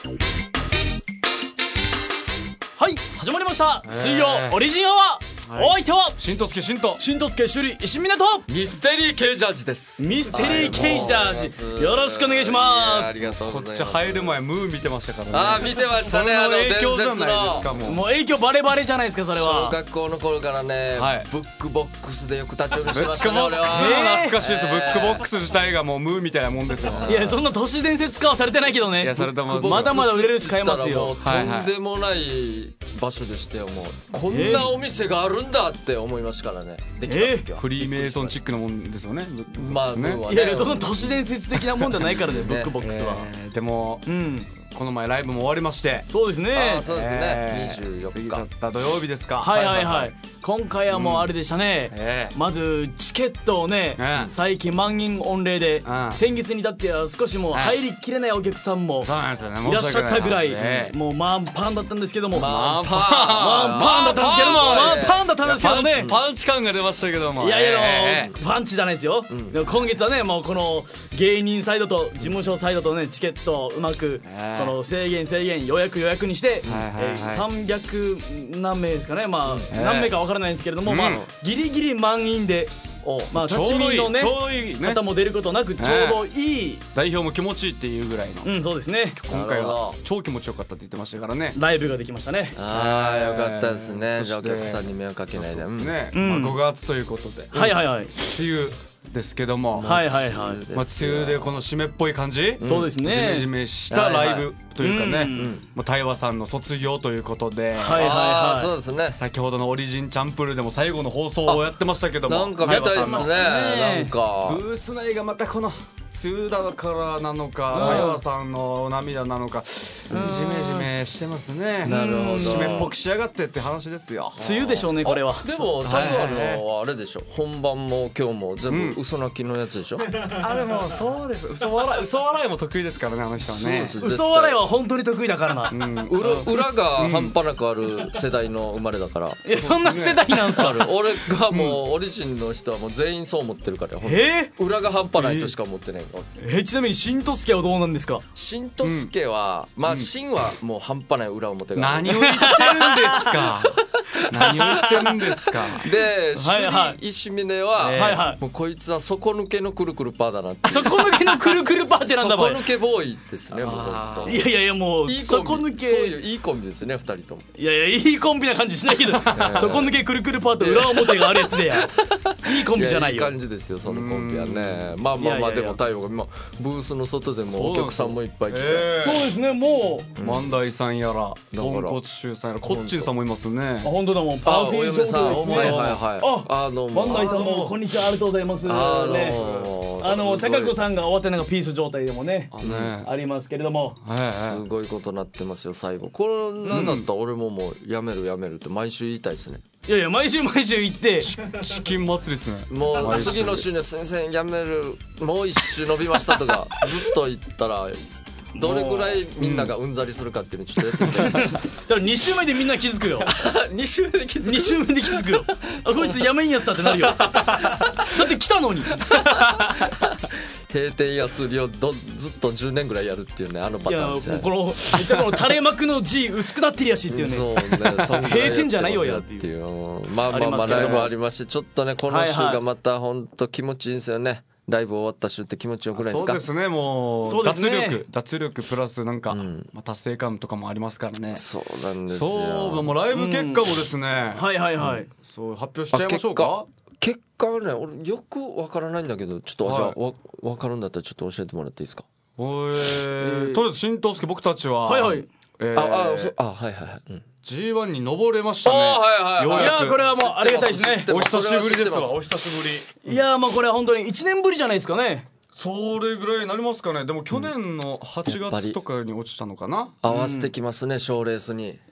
はい、始まりました水曜オリジンアワー、お相手は新とすけ新と新とすけ首里石湊ミステリーケイジャージです。 ミステリーケイジャージ、よろしくお願いします。 ありがとうこっございます。 ち入る前ムー見てましたからね。 あー見てましたね。 その影響じゃ伝説ないですか。 のもう影響バレバレじゃないですか、それ小は。 学校の頃からね、 はいブックボックスでよく立ち読みしてブッましたね。俺クボックスもは懐かしいです。ブックボックス自体がもうムーみたいなもんですよ。 いや、そんな都市伝説化はされてないけどね。 いやされてますまだまだ売れるし買えますよ。 行ったらもうとんでもない場所でしたよ。もうこんなお店があるんだって思いましたからね。できた時はフリーメイソンチックなもんですよね。 まあねムーはねいやいや、そんな都市伝説的なもんじゃないからね、ブックボックスは。 でもうん、 この前ライブも終わりまして、 そうですね。 あーそうですね。24 過ぎちゃっ日。 た土曜日ですか。 はいはいはい。今回はもうあれでしたね。 ええまずチケットをね、最近満員御礼で、先月に至っては少しもう入りきれないお客さんもそうなんですよね。 いらっしゃったぐらい、 ええもう満パンだったんですけども、 マンパ満パンだったんですけども、満パンだったんですけどね。 パンチ感が出ましたけども。 いやいや、 ええパンチじゃないですよ、でも今月はね、もうこの芸人サイドと事務所サイドとね、チケットをうまく、その制限予約にして、300何名ですかね、まあ、何名か分からないんですけれども、まあ、ギリギリ満員で、まあ、立ち見のねちょうどいいね。 方も出ることなく、ちょうどいい、 代表も気持ちいいっていうぐらいの。 そうですね、 今回はなるほど超気持ちよかったって言ってましたからね。 ライブができましたね。 あーよかったですね。 そしてじゃあお客さんに迷惑かけないで。 ね、 んまあ5月ということで、 はいはいはい、 梅雨ですけども、 はいはいはい、 まあ梅雨でこの湿っぽい感じ、 そうですね、 ジメジメしたライブというかね、 はいはいまあ対話さんの卒業ということで、 はいあーはいはそうですね。 先ほどのオリジンチャンプルでも最後の放送をやってましたけども、 なんか見たいですね。なんかブース内がまたこの梅雨だからなのか、太陽さんの涙なのか、ジメジメしてますね。 なるほど湿っぽくしやがってって話ですよ。 い、梅雨でしょうね、これは。 でも台湾のあれでしょ。本番も今日も全部嘘泣きのやつでしょ。 あ、でもそうです。嘘笑いも得意ですからね、あの人はね。 そうです。 嘘笑いは本当に得意だからな。 裏が半端なくある世代の生まれだから。 いや、そんな世代なんすか。 俺がもうオリジンの人はもう全員そう思ってるからよ。裏が半端ないとしか思ってないの。 ちなみにしんとすけはどうなんですか。 しんとすけはまあしんはもう半端ない裏表がある。 何を言ってるんですか。何を言ってるんですか。 ではいはい石峰ははいはい、 もうこいつは底抜けのくるくるパーだなって。 底抜けのくるくるパーってなんだ底これ。 抜けボーイですね。もう本当いやいやいや、もういいコ底抜ンビ。そういけ、 ういいコンビですね二人とも。 いやいや、いいコンビな感じしないけど、底抜けくるくるパーと裏表があるやつでや、いいコンビじゃないよ。 いい感じですよそのコンビはね。まあまあまあ、でも太陽が今ブースの外でもお客さんもいっぱい来て、 そうですね、もう万代さんやら、ポンコツシュウさんやら、コッチンさんもいますね。 本当だ、もうパーティー状態ですね。 はいはいはい。どうも。 万代さんもこんにちは、ありがとうございます。ね、高子さんが終わってなんかピース状態でもね、ありますけれども、 すごいことなってますよ最後。これなんだったら俺ももうやめるって毎週言いたいですね。 いやいや、毎週行ってチキン祭りですね。 もう次の週に先生やめる、もう一週伸びましたとかずっと言ったらどれぐらいみんながうんざりするかっていうのちょっとやってみたいです。 だから2週目でみんな気づくよ。 2週目で気づく。 2週目で気づくよ。あ、こいつやめんやつだってなるよ。だって来たのに。 閉店や数量ずっと10年ぐらいやるっていうね、あのパいや、もうターンですね。 このめっちゃこの垂れ幕の字薄くなってるやしっていうね。 そうね、そんぐらい閉店じゃないよやっていうまあまあまあライブありまして、ちょっとねこの週がまた本当気持ちいいんですよね。ライブ終わった週って気持ちよくないですか。 そうですね、もう脱力プラスなんか、まあ、達成感とかもありますからね。 そうなんですよ。 そう、もうライブ結果もですね、 はいはいはい、 そう発表しちゃいましょうか。 結果はね、俺よくわからないんだけど、ちょっと、じゃあわかるんだったらちょっと教えてもらっていいですか。 とりあえず新東介僕たちははいはい、 はいはいはい、 G1 に登れましたね。 はいはいはい。 いや、これはもうありがたいですね。 お久しぶりですわ。お久しぶり。 いや、もうこれは本当に1年ぶりじゃないですかね。 それぐらいになりますかね。でも去年の8月とかに落ちたのかな。 合わせてきますね、賞レースに。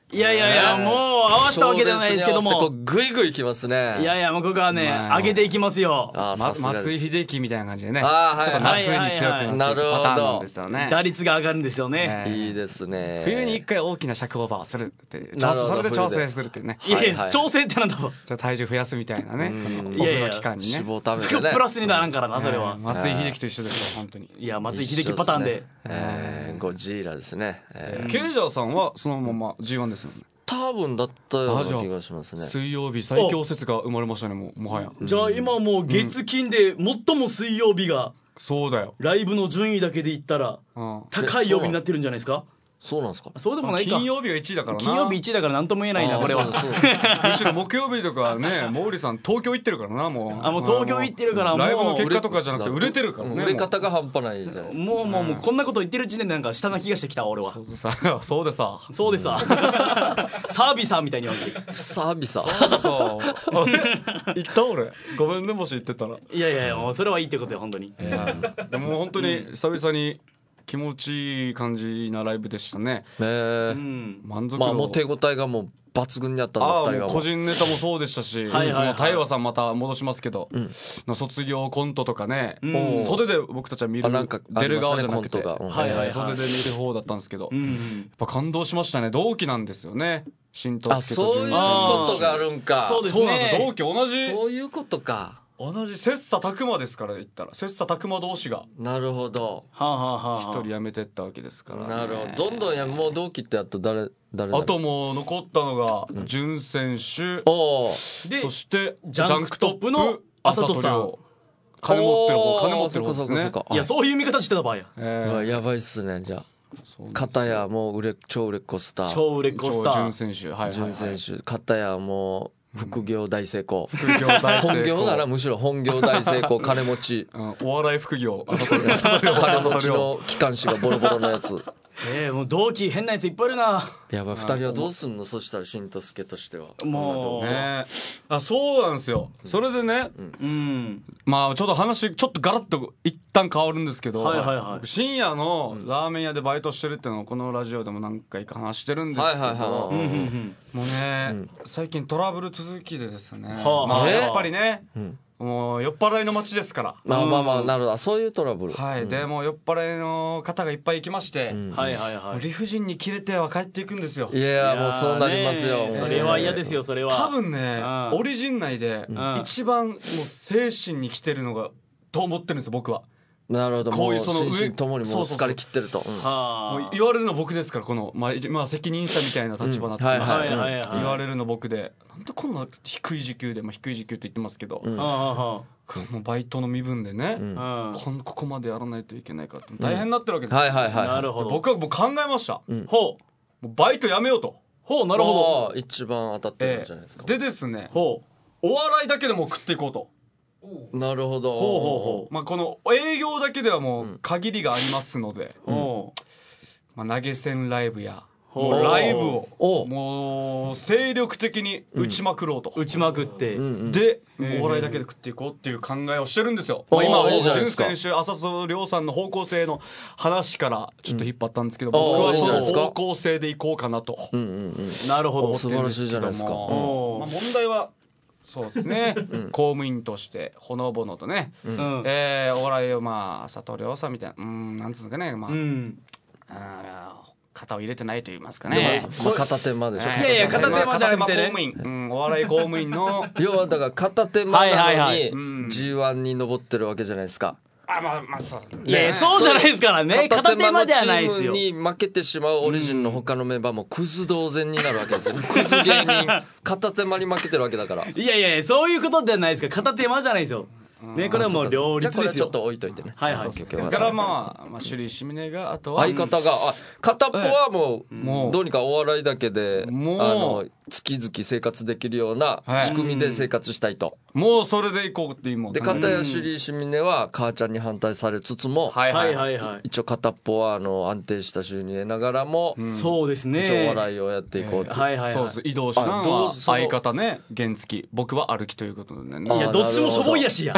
いやいやいや、もう合わせたわけではないですけども、 グイグイきますね。 いやいや、もうここはね上げていきますよ。 松井秀喜みたいな感じでね、ちょあーっと夏に強くなっていくパターンなんですよね。 打率が上がるんですよね。 いいですね。 冬に一回大きな尺オーバーをするっていう、 なるほどそれで調整するっていうね。 いやいや、調整ってなんだろう。 じゃあ体重増やすみたいなね、このオいやいやフの期間にね。 脂肪食べてね。 プラスにならんからな、それは。 松井秀喜と一緒ですよ本当に。 いや、松井秀喜パターンで。 ゴジーラですね。 ケイジャーさんはそのまま G1 ですよね。 多分だったような気がしますね。 水曜日最強説が生まれましたね、もはや。 じゃあ今もう月金で最も水曜日がそうだよ。 ライブの順位だけで言ったら高い曜日になってるんじゃないですか。 そうなんですか。 そうでもないか。 金曜日が1位だからな。 金曜日1位だから何とも言えないな、これは。 むしろ木曜日とかね、毛利さん東京行ってるからな、もう。 もう東京行ってるから、もうライブの結果とかじゃなくて売れてるからね。 売れ方が半端ないじゃないですか。 もうこんなこと言ってる時点でなんか下な気がしてきた、俺は。 そうでさ。 そうでさ。サービサーみたいに言われて。 サービサそう言った俺。ごめんね、もし言ってたら。 いやいや、もうそれはいいってことよ、本当に。 でも本当に久々に気持ちいい感じなライブでしたね。満足度。 まあもう手応えがもう抜群にあったんだ、2人が。 個人ネタもそうでしたし、その大和さんまた戻しますけど、卒業コントとかね、袖で僕たちは見る、出る側じゃなくて、袖で見る方だったんですけど、やっぱ感動しましたね。同期なんですよね。新藤助とそういうことがあるんか。 そうですね。 同期同じ。 そういうことか。 同じ切磋琢磨ですから、言ったら切磋琢磨同士が。 なるほど。 一人辞めてったわけですから。 なるほど。どんどんもう同期ってあと誰あともう残ったのが潤選手、そしてジャンクトップの浅戸さん。 金持ってる方ですね。 いや、そういう見方してた場合や。やばいっすね、じゃあ。片やもう超売れっ子スター。 超売れっ子スター。 潤選手。 潤選手。片やもう。副業大成功。 本業ならむしろ本業大成功、金持ち。 お笑い副業。 金持ちの機関士がボロボロのやつ。 もう同期変なやついっぱいいるな。 やばい、2人はどうすんの。そしたら新と助としてはもうね。そうなんですよ。それでね、まあちょっと話ちょっとガラッと一旦変わるんですけど、深夜のラーメン屋でバイトしてるっていうのをこのラジオでも何回か話してるんですけど、もうね、最近トラブル続きでですね、まあやっぱりね、もう酔っ払いの街ですから。 まあなるほど、そういうトラブル。 でもう酔っ払いの方がいっぱい行きまして、理不尽にキレては帰っていくんですよ。 いやもうそうなりますよ。 それは嫌ですよ。それは多分ね、オリジン内で一番もう精神に来てるのがと思ってるんですよ、僕は。 なるほど。もう心身ともにもう疲れ切ってると。 もう言われるの僕ですから、このまあ責任者みたいな立場になってまして、言われるの僕で、なんでこんな低い時給で、低い時給って言ってますけど、もうバイトの身分でね、ここまでやらないといけないかって大変になってるわけですよ。 なるほど。 僕はもう考えました。もうバイトやめようと。 なるほど。 一番当たってるんじゃないですか。 でですね、お笑いだけでも食っていこうと。 なるほど。 まあこの営業だけではもう限りがありますので、まあ投げ銭ライブやライブをもう精力的に打ちまくろうと。 打ちまくって。 でお笑いだけで食っていこうっていう考えをしてるんですよ。今潤選手、浅戸亮さんの方向性の話からちょっと引っ張ったんですけど、僕はその方向性でいこうかなと。 なるほど。 素晴らしいじゃないですか。 問題はそうですね、公務員としてほのぼのとね、お笑いをまあ佐藤亮さんみたいな、なんつうんですかね、まあ肩を入れてないと言いますかね。 片手間でしょ。 いやいや、片手間じゃなくてね、 お笑い公務員の要はだから片手間なのに G1 に上ってるわけじゃないですか。 まあそう。 いやそうじゃないですからね。片手間ではないですよ。 チームに負けてしまうオリジンの他のメンバーもクズ同然になるわけですよ。クズ芸人片手間に負けてるわけだから。 いやそういうことではないですから。片手間じゃないですよ。ね、これはもう両立ですよ。じゃあこれちょっと置いといてね。 だからまあ首里シミネがあとは相方が片っぽはもうどうにかお笑いだけで月々生活できるような仕組みで生活したいと。 もうそれでいこうっていうもんで、片や首里シミネは母ちゃんに反対されつつも、一応片っぽは安定した収入得ながらも、 そうですね、 一応お笑いをやっていこうと。 そうです。移動手段は相方ね、原付、僕は歩きということでね。 いやどっちもしょぼいやしや。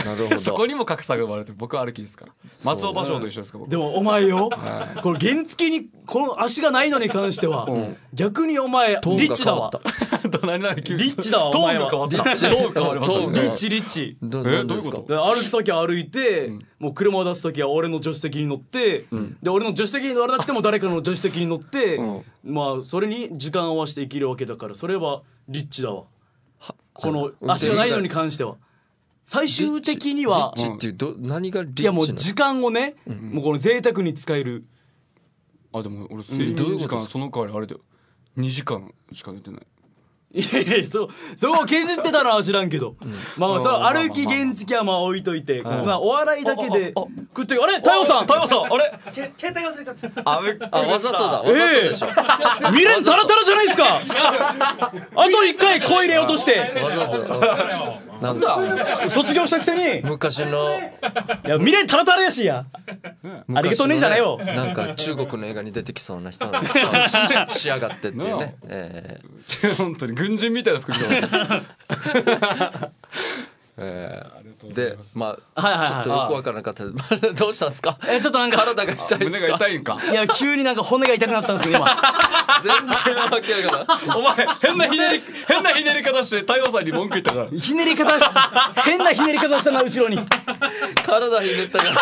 なるほど。 そこにも格差が生まれて僕は歩きですから。松尾芭蕉と一緒ですか僕。 でもお前よ、これ原付にこの足がないのに関しては、逆にお前リッチだわ。リッチだわお前は。 リッチ変わりましたね。 リッチリッチ。 どういうこと？ 歩く時は歩いて、もう車を出す時は俺の助手席に乗って、で俺の助手席に乗らなくても誰かの助手席に乗って、まあそれに時間を合わせて生きるわけだから、それはリッチだわ。この足がないのに関しては。最終的にはリッチっていう何がリッチ？ いやもう時間をね、もうこの贅沢に使える。 あ、でも俺睡眠時間その代わりあれだよ、2時間しか寝てない。 いやいや、そこを削ってたのは知らんけど、まあその歩き原付はまあ置いといて、まあお笑いだけで食ってあれ太陽さんあれ携帯忘れちゃった。 わざとだ、わざとでしょ。 未練タラタラじゃないですか。あと一回声入れようとして。 わざとなんだ卒業したくせに。 昔のいや未練タラタラやしや。ありがとうねじゃないよ。 なんか中国の映画に出てきそうな人が仕上がってっていうね。 本当に軍人みたいな服着てで、まあちょっとよくわからなかったです。どうしたんですか？ ちょっとなんか体が痛いですか？ 胸が痛いんか。 いや急になんか骨が痛くなったんですよ今。 全然わけわからん。 お前変なひねり方して太陽さんに文句言ったから。 ひねり方し変なひねり方したな後ろに。 体ひねったから。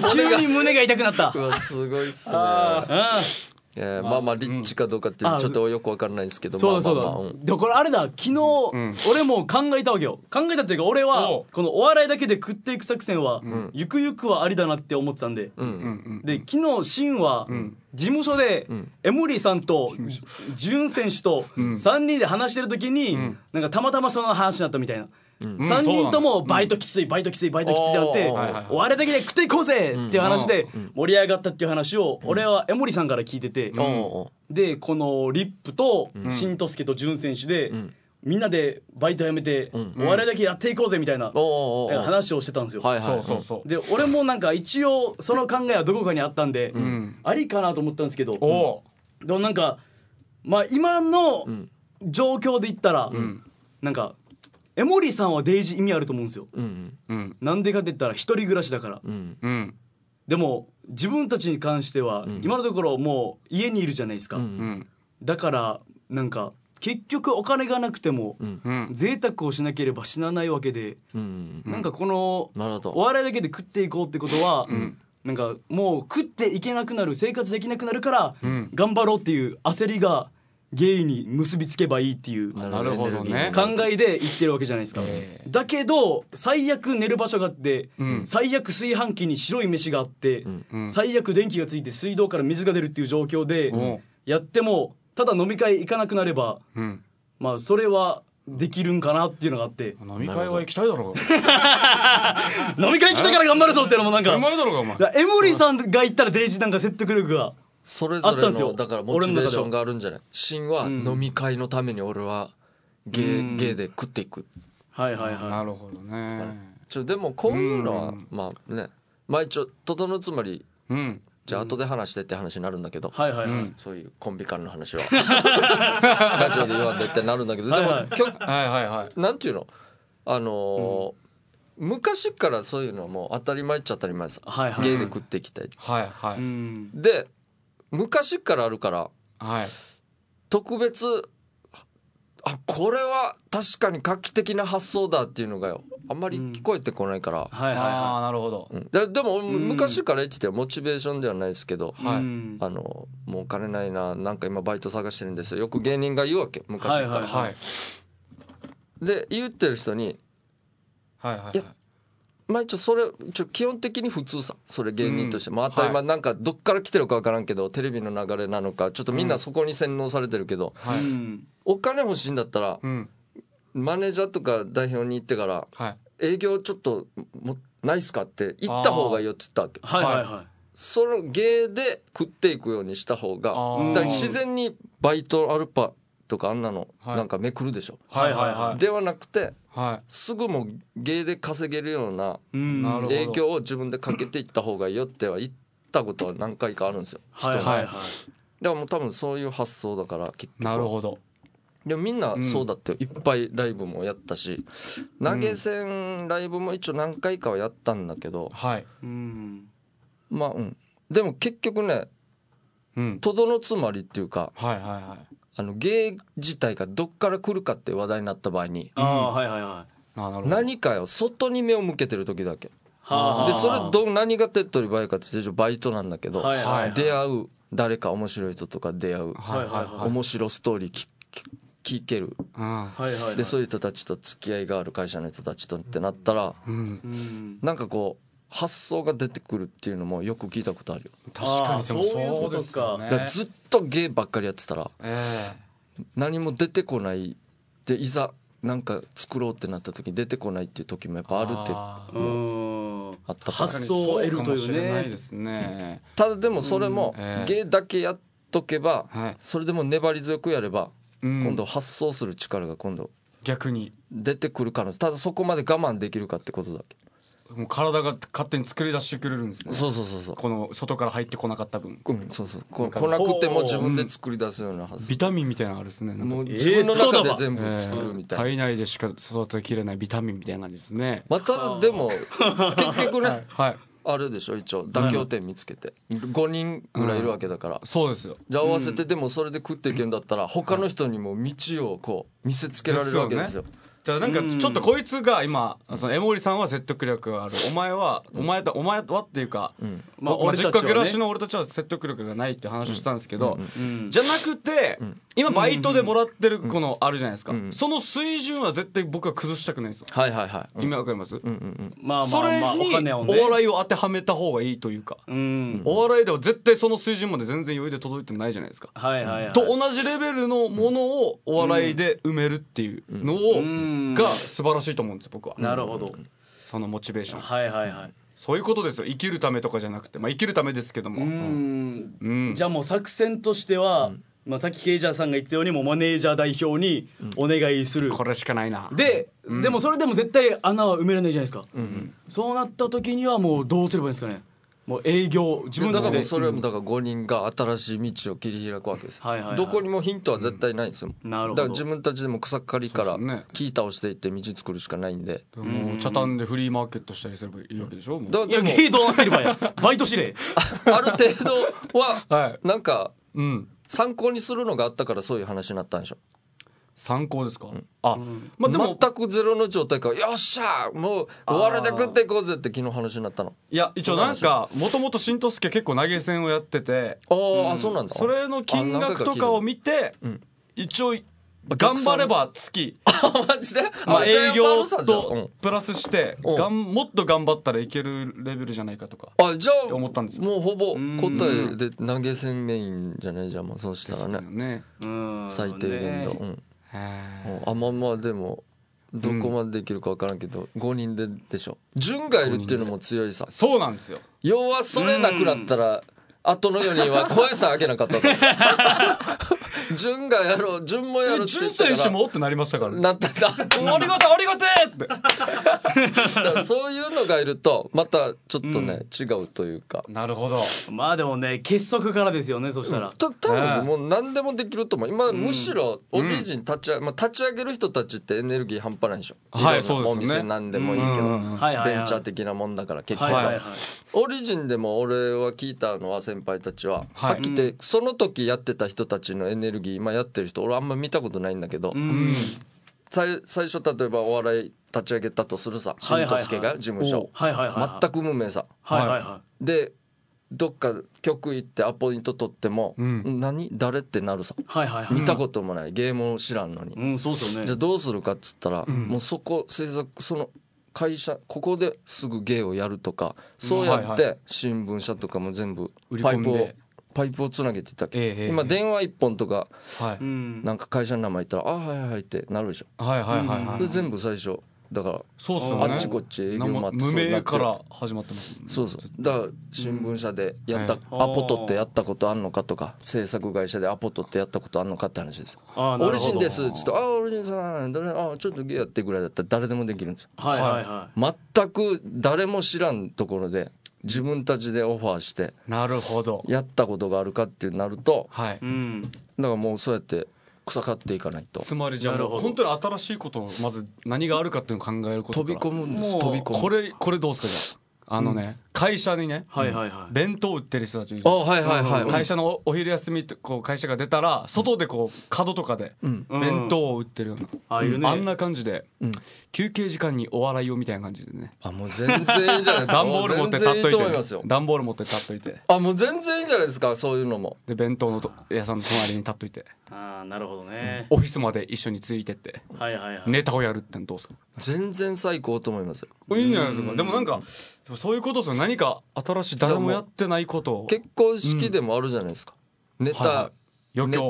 急に胸が痛くなった。 うわすごいっすね。まあまあリッチかどうかっていうちょっとよくわからないんですけど、 そうだそうだ。でもこれあれだ、昨日俺も考えたわけよ。考えたっていうか俺はこのお笑いだけで食っていく作戦はゆくゆくはありだなって思ってたんで、で昨日シンは事務所でエモリーさんとジュン選手と3人で話してる時になんかたまたまその話になったみたいな。3人ともバイトきついバイトきついバイトきついってなってお笑いだけで食っていこうぜっていう話で盛り上がったっていう話を俺は江森さんから聞いてて、でこのリップとしんとすけと潤選手でみんなでバイトやめてお笑いだけやっていこうぜみたいな話をしてたんですよ。で俺もなんか一応その考えはどこかにあったんでありかなと思ったんですけど、でもなんかまあ今の状況で言ったらなんか江森さんはデイジ意味あると思うんですよ。なんでかって言ったら一人暮らしだから。でも自分たちに関しては今のところもう家にいるじゃないですか。だからなんか結局お金がなくても贅沢をしなければ死なないわけで、なんかこのお笑いだけで食っていこうってことはなんかもう食っていけなくなる、生活できなくなるから頑張ろうっていう焦りがゲイに結びつけばいいっていう考えで言ってるわけじゃないですか。だけど最悪寝る場所があって、最悪炊飯器に白い飯があって、最悪電気がついて水道から水が出るっていう状況でやってもただ飲み会行かなくなれば、まあそれはできるんかなっていうのがあって、 飲み会は行きたいだろう。 飲み会行きたから頑張るぞっていうのもなんかうまいだろうがお前。 エモリーさんが言ったらデイジなんか説得力がそれぞれのだからモチベーションがあるんじゃない。シンは飲み会のために俺はゲイで食っていく。 なるほどね。 でもこういうのはまあね、まあ一応整うつまりじゃあ後で話してって話になるんだけど、そういうコンビ間の話はラジオで言わんでってなるんだけど、でもなんていうの、昔からそういうのはもう当たり前っちゃ当たり前さ。ゲイで食っていきたい。で昔からあるから、特別これは確かに画期的な発想だっていうのがよあんまり聞こえてこないから。 なるほど。 でも昔から言っててモチベーションではないですけど、もうお金ないな、なんか今バイト探してるんですよ、よく芸人が言うわけ昔から。で言ってる人にいやまあ一応それ基本的に普通さ、それ芸人としてまあ当たり前、なんかどっから来てるか分からんけどテレビの流れなのかちょっとみんなそこに洗脳されてるけど、お金欲しいんだったらマネージャーとか代表に行ってから営業ちょっとないっすかって言った方がいいよって言ったわけ。その芸で食っていくようにした方が自然にバイトアルパとかあんなのなんかめくるでしょ。ではなくてすぐも芸で稼げるような影響を自分でかけていった方がいいよっては言ったことは何回かあるんですよ。人に。だからもう多分そういう発想だから結局。 なるほど。 でもみんなそうだっていっぱいライブもやったし、投げ銭ライブも一応何回かはやったんだけど、 はい、 まあでも結局ね、とどのつまりっていうか、 はいはいはい、 芸自体がどっから来るかって話題になった場合に、 はいはいはい、 何かよ外に目を向けてる時だけで、それ何が手っ取り早いかってバイトなんだけど、出会う誰か面白い人とか出会う、面白ストーリー聞ける、でそういう人たちと付き合いがある会社の人たちとってなったら、なんかこう発想が出てくるっていうのもよく聞いたことあるよ。 確かにそうですか。 だからずっと芸ばっかりやってたら、何も出てこないで、いざなんか作ろうってなった時に出てこないっていう時もやっぱあるってあったから、 発想を得るというね。 ただでもそれも芸だけやっとけば、それでも粘り強くやれば、今度発想する力が今度逆に出てくる可能性。ただそこまで我慢できるかってことだけ。 もう体が勝手に作り出してくれるんですね。 そうこの外から入ってこなかった分、 そう来なくても自分で作り出すようなはず。 ビタミンみたいなのあるですね。 もう自分の中で全部作るみたいな、 体内でしか育てきれないビタミンみたいな感じですね。 まあ、ただでも結局ね、 はい、 あれでしょ、一応妥協点見つけて5人ぐらいいるわけだから、 そうですよ。 じゃあ合わせてでもそれで食っていけるんだったら、他の人にも道をこう見せつけられるわけですよ。 じゃあなんかちょっとこいつが今その江森さんは説得力がある、お前はっていうか、実家暮らしの俺たちは説得力がないって話をしたんですけど、じゃなくて今バイトでもらってるこのあるじゃないですか、その水準は絶対僕は崩したくないんですよ。 はいはいはい、 今わかります？ まあそれにお笑いを当てはめた方がいいというか、お笑いでは絶対その水準まで全然余裕で届いてないじゃないですか。と同じレベルのものをお笑いで埋めるっていうのをが素晴らしいと思うんですよ、僕は。 なるほど。 そのモチベーション、 はいはいはい、 そういうことですよ。生きるためとかじゃなくて、まあ生きるためですけども、 じゃあもう作戦としては、まあ、さっきケイジャーさんが言ったようにもうマネージャー代表にお願いする、 これしかないな。 で、でもそれでも絶対穴は埋められないじゃないですか、そうなった時にはもうどうすればいいんですかね。もう営業自分たちで、 それはだから5人が新しい道を切り開くわけです、どこにもヒントは絶対ないんですよ、だから自分たちでも草刈りから木倒していって道作るしかないんで、 もう茶炭でフリーマーケットしたりすればいいわけでしょ。 いやゲートなってればやバイトしれある程度はなんか参考にするのがあったからそういう話になったんでしょ。 参考ですか、 まあ、でも全くゼロの状態からよっしゃもうお笑いで食っていこうぜって昨日話になったの。 いや一応なんかもともと新藤助結構投げ銭をやってて、 そうなんだ。 それの金額とかを見て一応頑張れば月マジで、 営業とプラスしてもっと頑張ったらいけるレベルじゃないかとかじゃあ思ったんですよ。 もうほぼ答えで投げ銭メインじゃないじゃん、まあ、そうしたらね最低限度、まあでもどこまでできるか分からんけど、5人でしょ。順がいるっていうのも強いさ。 そうなんですよ。 要はそれなくなったら後の4人は声さ上げなかったと順がやろう、順もやるって言ってたから順選手もってなりましたからね。 なったんだありがてってだからそういうのがいるとまたちょっとね、違うというか。 なるほど。 まあでもね結束からですよね、そしたら多分もう何でもできると思う今、むしろオディジン立ち上げる人たちってエネルギー半端ないでしょ。 はい、そうですね。 お店なんでもいいけど、ベンチャー的なもんだから結局は、オリジンでも俺は聞いたのは先輩たちははっきり言ってその時やってた人たちのエネルギー今やってる人俺あんま見たことないんだけど、最初例えばお笑い立ち上げたとするさ、新藤助が事務所全く無名さ、でどっか局行ってアポイント取っても、誰ってなるさ、見たこともない芸も知らんのに、 そうですよね。 じゃあどうするかっつったら、もうその会社ここですぐ芸をやるとか、そうやって新聞社とかも全部パイプをつなげていったっけ、今電話一本とか、なんか会社の名前言ったらはいはいってなるでしょ。それ全部最初だからそうっすよね、 あっちこっち営業回って無名から始まってます、 そうだから新聞社でやった、アポ取ってやったことあんのかとか、制作会社でアポ取ってやったことあんのかって話ですよ。オリジンですっつってオリジンさんちょっと芸やってぐらいだったら誰でもできるんですよ。全く誰も知らんところで自分たちでオファーしてなるほどやったことがあるかってなると、だからもうそうやって草刈っていかないと。 つまりじゃあ本当に新しいことをまず何があるかっていうのを考えることから飛び込むんです。飛び込む。これどうですかじゃあ会社にね、弁当売ってる人たちいるじゃないですか。会社のお昼休みこう会社が出たら外でこう角とかで弁当を売ってるような、あんな感じで休憩時間にお笑いをみたいな感じでね。 もう全然いいじゃないですか。 段ボール持って立っといて、段ボール持って立っといて、 もう全然いいじゃないですか。そういうのもで弁当の屋さんの隣に立っといて、 なるほどね。 オフィスまで一緒についてってネタをやるってのどうですか？ 全然最高と思いますよ。 いいんじゃないですか。でもなんかそういうことですよ。何か新しい誰もやってないことを。 結婚式でもあるじゃないですか。ネタ余興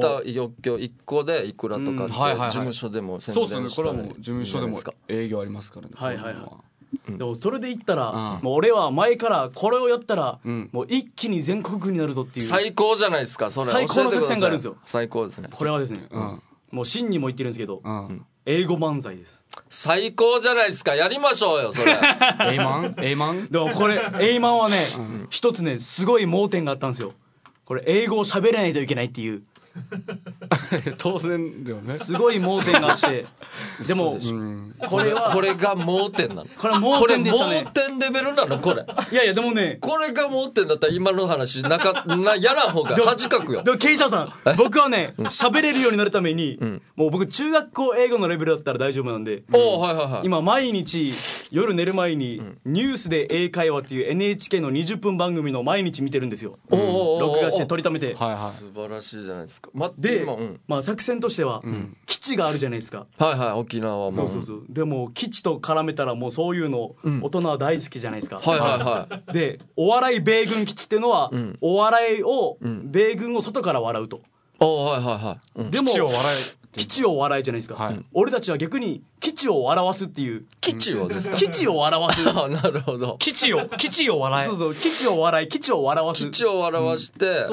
1個でいくらとかって事務所でも宣伝したり。 そうですね。これはもう事務所でも営業ありますからね。 でもそれで言ったらもう俺は前からこれをやったらもう一気に全国区になるぞっていう。 最高じゃないですか。それ最高の作戦があるんですよ。 最高ですね。 これはですね、もう真にも言ってるんですけど、英語漫才です。 最高じゃないですか。やりましょうよそれ。 エイマンでもこれエイマンはね、一つねすごい盲点があったんですよ。これ英語を喋れないといけないっていう当然だよね。 すごい盲点があってでもこれが盲点なの。 これ盲点でしたね。 盲点レベルなのこれ。 いやでもね、 これが盲点だったら今の話やらん方が恥かくよ。 でもケイシャさん、僕はね喋れるようになるためにもう僕中学校英語のレベルだったら大丈夫なんで、今毎日夜寝る前にニュースで英会話っていう NHK の20分番組の毎日見てるんですよ。録画して撮りためて。 素晴らしいじゃないですか。 で作戦としては基地があるじゃないですか。 沖縄はもう。 でも基地と絡めたらもうそういうの大人は大好きじゃないですか。でお笑い米軍基地っていうのはお笑いを米軍を外から笑うと。でも基地を笑いじゃないですか。俺たちは逆に基地を笑わすっていう。 基地をですか？ 基地を笑わす。 なるほど。 基地を笑い。 基地を笑い、基地を笑わす。 基地を笑わして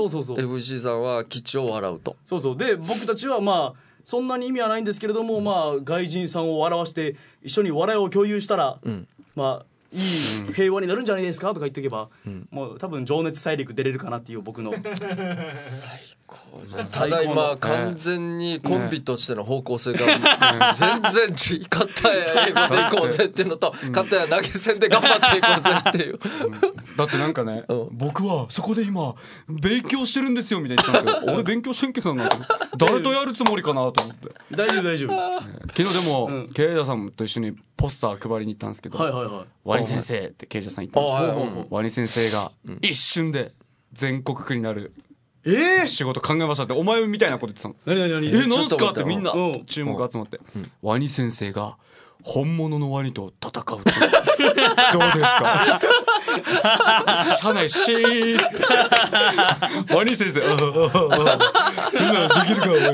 、FC さんは基地を笑うと。 で僕たちはそんなに意味はないんですけれども、外人さんを笑わして一緒に笑いを共有したら、いい平和になるんじゃないですかとか言っておけば、もう多分情熱大陸出れるかなっていう僕の最高。ただ今完全にコンビとしての方向性が全然片や英語で行こうぜっていうのと片や投げ銭で頑張っていこうぜっていうだってなんかね、僕はそこで今勉強してるんですよみたいに言ってたんだけど俺勉強してんけどな、誰とやるつもりかなと思って。 大丈夫昨日でもケイジャさんと一緒にポスター配りに行ったんですけど、ワニ先生ってケイジャさん言ったんですけど、ワニ先生が一瞬で全国区になる仕事考えましたって。お前みたいなこと言ってたの。何なんすかってみんな注目集まって、ワニ先生が本物のワニと戦うってどうですか？社内シーンワニ先生そんなのできるかお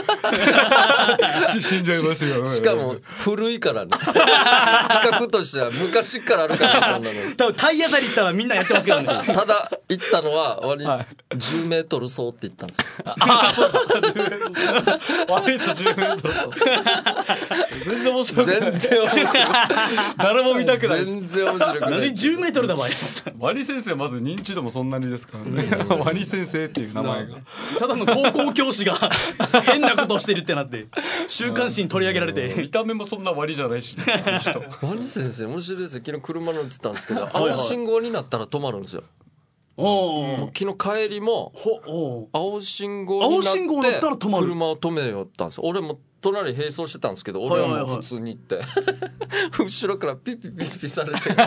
前死んじゃいますよ。 しかも古いからね企画としては昔からあるからね。 多分体当たり行ったらみんなやってますからね。 ただ言ったのはワニ10メートル走って言ったんですよ。 ワニと10メートル走全然面白くない。 全然面白い。 誰も見たくない。 全然面白くない。 何10メートルだばい。 ワニ先生はまず認知度もそんなにですからね。ワニ先生っていう名前がただの高校教師が変なことをしてるってなって週刊誌に取り上げられて、 見た目もそんなワニじゃないしワニ先生面白いですよ。昨日車乗ってたんですけど青信号になったら止まるんですよ。昨日帰りも青信号になって車を止めよったんですよ。俺も隣並走してたんですけど俺はもう普通に行って後ろからピッピッピッピされて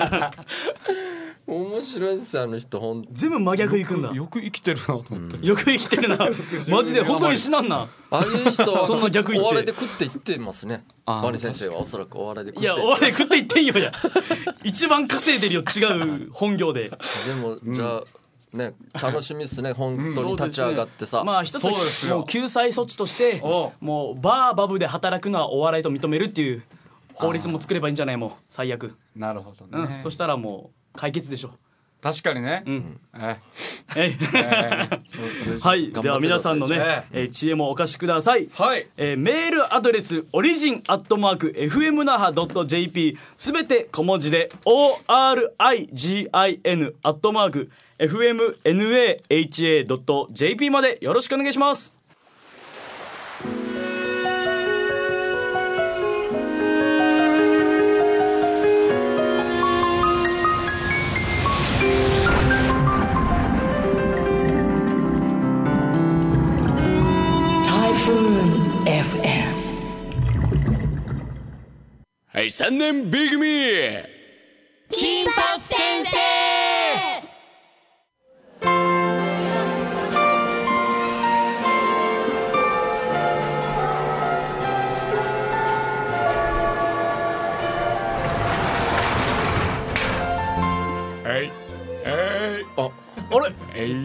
面白いんですよあの人。 全部真逆行くんだ。 よく生きてるなと思って、 よく生きてるなマジで本当に死なんな。 ああいう人はそんな逆言ってお笑いで食っていってますね。ワニ先生はおそらくお笑いで食っていやお笑い食っていってんよ。や一番稼いでるよ違う本業で。 でもじゃあね、楽しみっすね本当に立ち上がってさ、 一つもう救済措置としてもうバーバブで働くのはお笑いと認めるっていう法律も作ればいいんじゃない。もう最悪。 なるほどね、 そしたらもう解決でしょ。 確かにね。 はい、では皆さんのね、知恵もお貸しください。メールアドレスorigin@fmnaha.jp すべて小文字で origin@fmnaha.jp までよろしくお願いします。 はい、3年 B 組金八先生。 あれ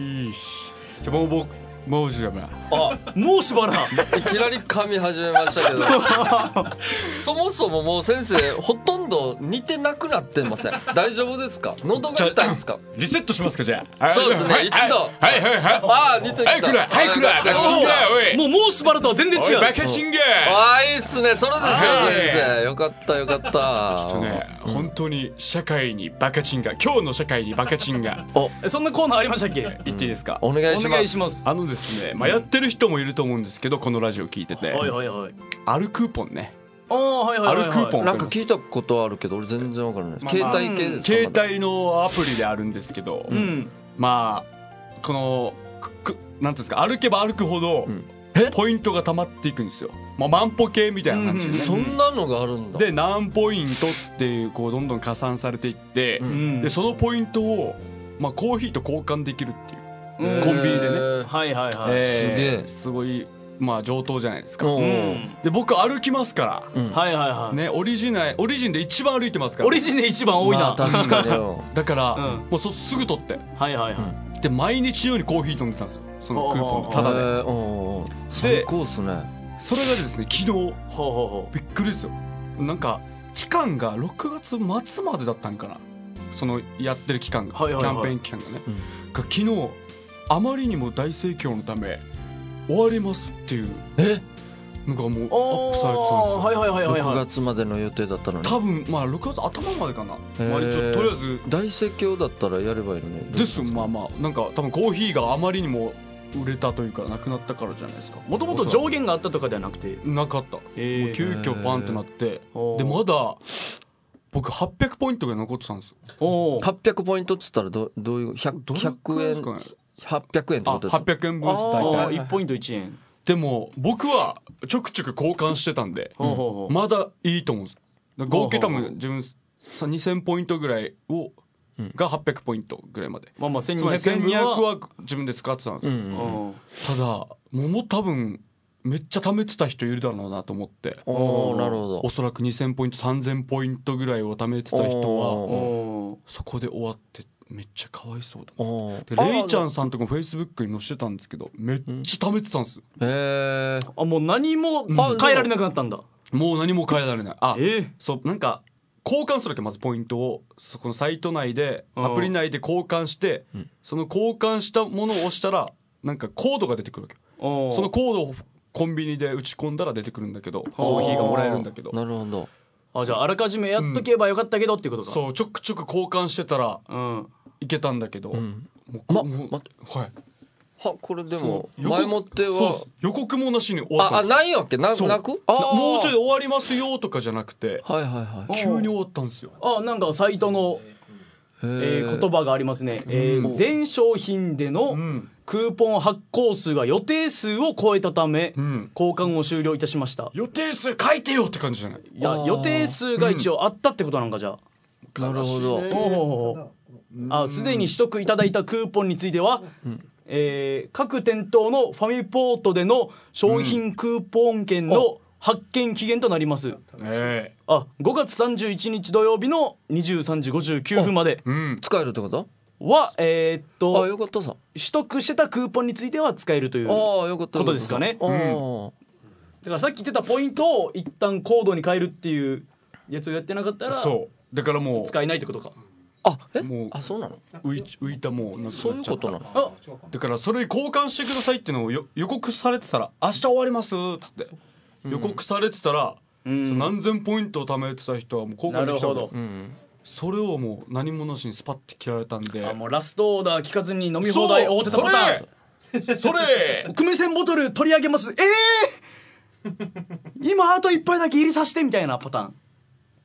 もうしばらもうしばらいきなり噛み始めましたけどそもそももう先生ほとんど似てなくなってません？大丈夫ですか？喉が痛いんですか？ リセットしますか？じゃあそうですね、一度ああ似てきた。 はいくらバカチンガー、 もうしばらとは全然違う。 バカチンガー、 ああいいっすね、それですよ先生。よかったよかった。 本当に社会にバカチンガー、今日の社会にバカチンガー。 そんなコーナーありましたっけ？ 言っていいですか？ お願いします。 ですね、やってる人もいると思うんですけど、このラジオ聞いてて、あるクーポンね。あるクーポンなんか聞いたことあるけど俺全然わからない。携帯系ですか？ 携帯のアプリであるんですけど、このなんていうんですか、歩けば歩くほどポイントが溜まっていくんですよ。万歩計みたいな感じで、 そんなのがあるんだ。 で何ポイントっていうどんどん加算されていって、でそのポイントをコーヒーと交換できるっていう。コンビニでね、すごい上等じゃないですか。で僕歩きますから、ね、オリジンで一番歩いてますから。 オリジンで一番多いな。 確かにだからもうすぐ取って、で毎日のようにコーヒー飲んでたんですよ、そのクーポンタダで。 最高っすね。 それがですね、昨日びっくりですよ。なんか期間が6月末までだったんかな、そのやってる期間が、キャンペーン期間がね、昨日あまりにも大盛況のため終わりますっていうのがもうアップされてたんですよ。 6月までの予定だったのに。 多分6月頭までかな。とりあえず大盛況だったらやればいいのね。 です。なんか多分コーヒーがあまりにも売れたというかなくなったからじゃないですか。 もともと上限があったとかではなくて。 なかった。もう急遽パンってなって、でまだ僕800ポイントが残ってたんですよ。 800ポイントっつったらどういう100円800円ってことですか ？800円分です。大体 1ポイント1円。 でも僕はちょくちょく交換してたんで、まだいいと思うんです。合計多分自分2000ポイントぐらいが800ポイントぐらいまで、1200は自分で使ってたんです。ただもう多分めっちゃ貯めてた人いるだろうなと思って。 なるほど。 おそらく2000ポイント3000ポイントぐらいを貯めてた人はそこで終わってめっちゃかわいそうだな。でレイちゃんさんとかもフェイスブックに載せてたんですけど、めっちゃ貯めてたんですよ。 もう何も変えられなくなったんだ。 もう何も変えられない。そうなんか交換するだけ、まずポイントをそこのサイト内でアプリ内で交換して、その交換したものを押したらなんかコードが出てくるわけ。そのコードをコンビニで打ち込んだら出てくるんだけど、コーヒーがもらえるんだけど。 なるほど。 じゃああらかじめやっとけばよかったけどっていうことか。 そう、ちょくちょく交換してたらいけたんだけど、 これでも前もっては予告もなしに終わったんです。 ないわけなく、もうちょい終わりますよとかじゃなくて、急に終わったんですよ。 なんかサイトの言葉がありますね。全商品でのクーポン発行数が予定数を超えたため交換を終了いたしました。 予定数書いてよって感じじゃない？ いや予定数が一応あったってことなんか。じゃあなるほど。 すでに取得いただいたクーポンについては、各店頭のファミポートでの商品クーポン券の発券期限となります。5月31日土曜日の23時59分まで使えるってことはよかったさ。 取得してたクーポンについては使えるということですかね。だからさっき言ってたポイントを一旦コードに変えるっていうやつをやってなかったら、 だからもう使えないってことか。 そうなの？ 浮いたもうそういうことなの？ だからそれ交換してくださいっていうのを予告されてたら、明日終わりますっつって予告されてたら、何千ポイントを貯めてた人はもう交換できたの。それをもう何もなしにスパッて切られたんで、 もうラストオーダー聞かずに飲み放題大手たパターン。それ久米線ボトル取り上げます。今あと一杯だけ入れさせてみたいなパターン。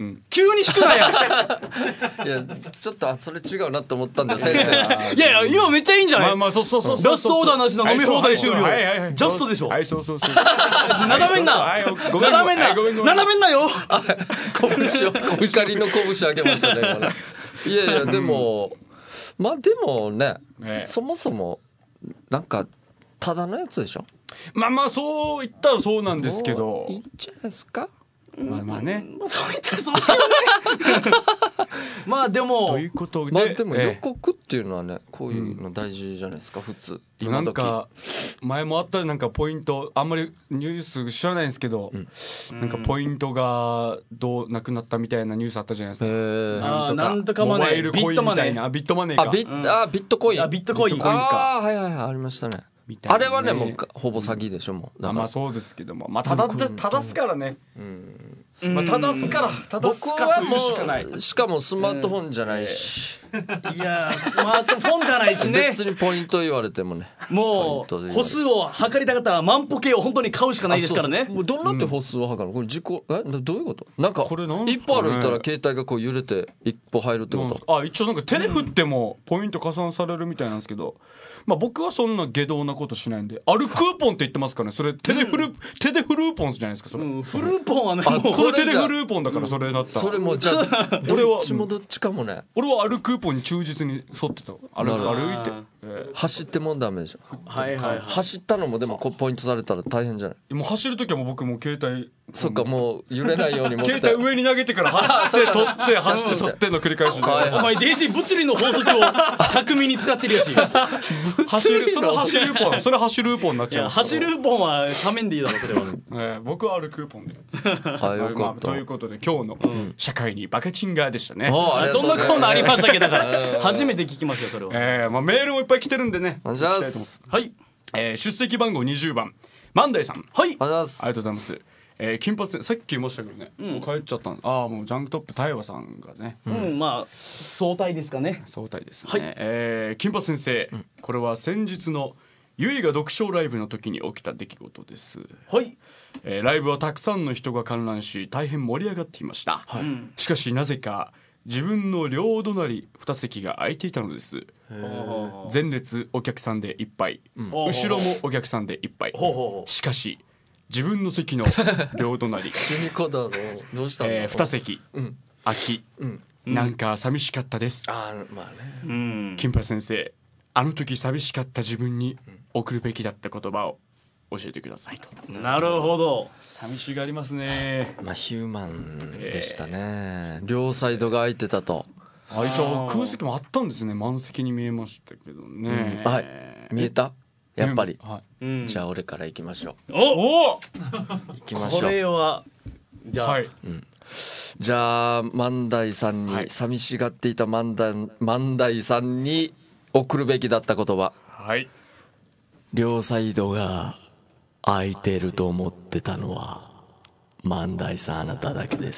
急に引くなやいやちょっとそれ違うなと思ったんだよ先生いや今めっちゃいいんじゃない。 まあそうラストオーダーなしの飲み放題終了、ジャストでしょ。 はいそうなだめんななだめんななだめんなよ拳を怒りの拳上げましたねいやでもまあでもね、そもそもなんかただのやつでしょ。 まあそう言ったらそうなんですけど、 いいんじゃないですか。 まあね、 そう言ったらそうですよねまあでもということで、 まあでも予告っていうのはねこういうの大事じゃないですか普通。 なんか前もあったなんかポイント、あんまりニュース知らないんですけど、なんかポイントがどうなくなったみたいなニュースあったじゃないですか。 なんとかマネー、 モバイルコインみたいな、ビットマネーか、 ビットコイン、 ビットコインはいありましたね。あれはねもうほぼ詐欺でしょもう。 まあそうですけども、まあ正すからね。まあ正すから僕はもうしかもスマートフォンじゃないし、 いやスマートフォンじゃないしね。 別にポイント言われてもね、 もう歩数を測りたかったら万歩計を本当に買うしかないですからね。 もうどうなって歩数を測るのこれ自己どういうこと。なんか一歩歩いたら携帯がこう揺れて一歩入るってこと。 一応なんか手で振ってもポイント加算されるみたいなんですけど、まあ僕はそんな下道なことしないんで、あるクーポンって言ってますからね。それ手で振るポンじゃないですかそれ。 フルーポンはね、 これ手で振るポンだからそれだったら。 それもじゃあどっちもどっちかもね。 俺はあるクーポンに忠実に沿ってた。歩いて走ってもダメでしょ。 はい走ったのもでもポイントされたら大変じゃない。 もう走る時はもう僕も携帯、 そっかもう揺れないように持って携帯上に投げてから走って取って走って取っての繰り返しで、 お前デイジー物理の法則を巧みに使ってるやしそれ走るポンになっちゃう。 走るポンは仮面でいいだろそれは僕はあるクーポンでよかった。 ということで今日の社会にバカチンガーでしたね。 そんなコーナーありましたけど、だから初めて聞きましたよそれは。 まあメールもいっぱい来てるんでね。 お願いします。 はい、 出席番号20番万代さん、はい、 ありがとうございます。金髪さっき言いましたけどね、もう帰っちゃったんで、もうジャンクトップ太和さんがね、 まあ総体ですかね。 総体ですね。金髪先生、これは先日のゆいが読書ライブの時に起きた出来事です。 はい。 ライブはたくさんの人が観覧し大変盛り上がっていました。しかしなぜか自分の両隣2席が空いていたのです。前列お客さんでいっぱい、後ろもお客さんでいっぱい。しかし自分の席の両隣どうしたの 2席空き、なんか寂しかったです。 まあね。 金八先生、あの時寂しかった自分に送るべきだった言葉を教えてくださいと。 なるほど。 寂しがりますね。 まあヒューマンでしたね。両サイドが空いてたと。 一応空席もあったんですね。満席に見えましたけどね。 はい、見えたやっぱり。じゃあ俺から行きましょう。行きましょう。 これはじゃあ、 じゃあ万代さんに、寂しがっていた万代さんに送るべきだった言葉。両サイドが空いてると思ってたのは万代さんあなただけです。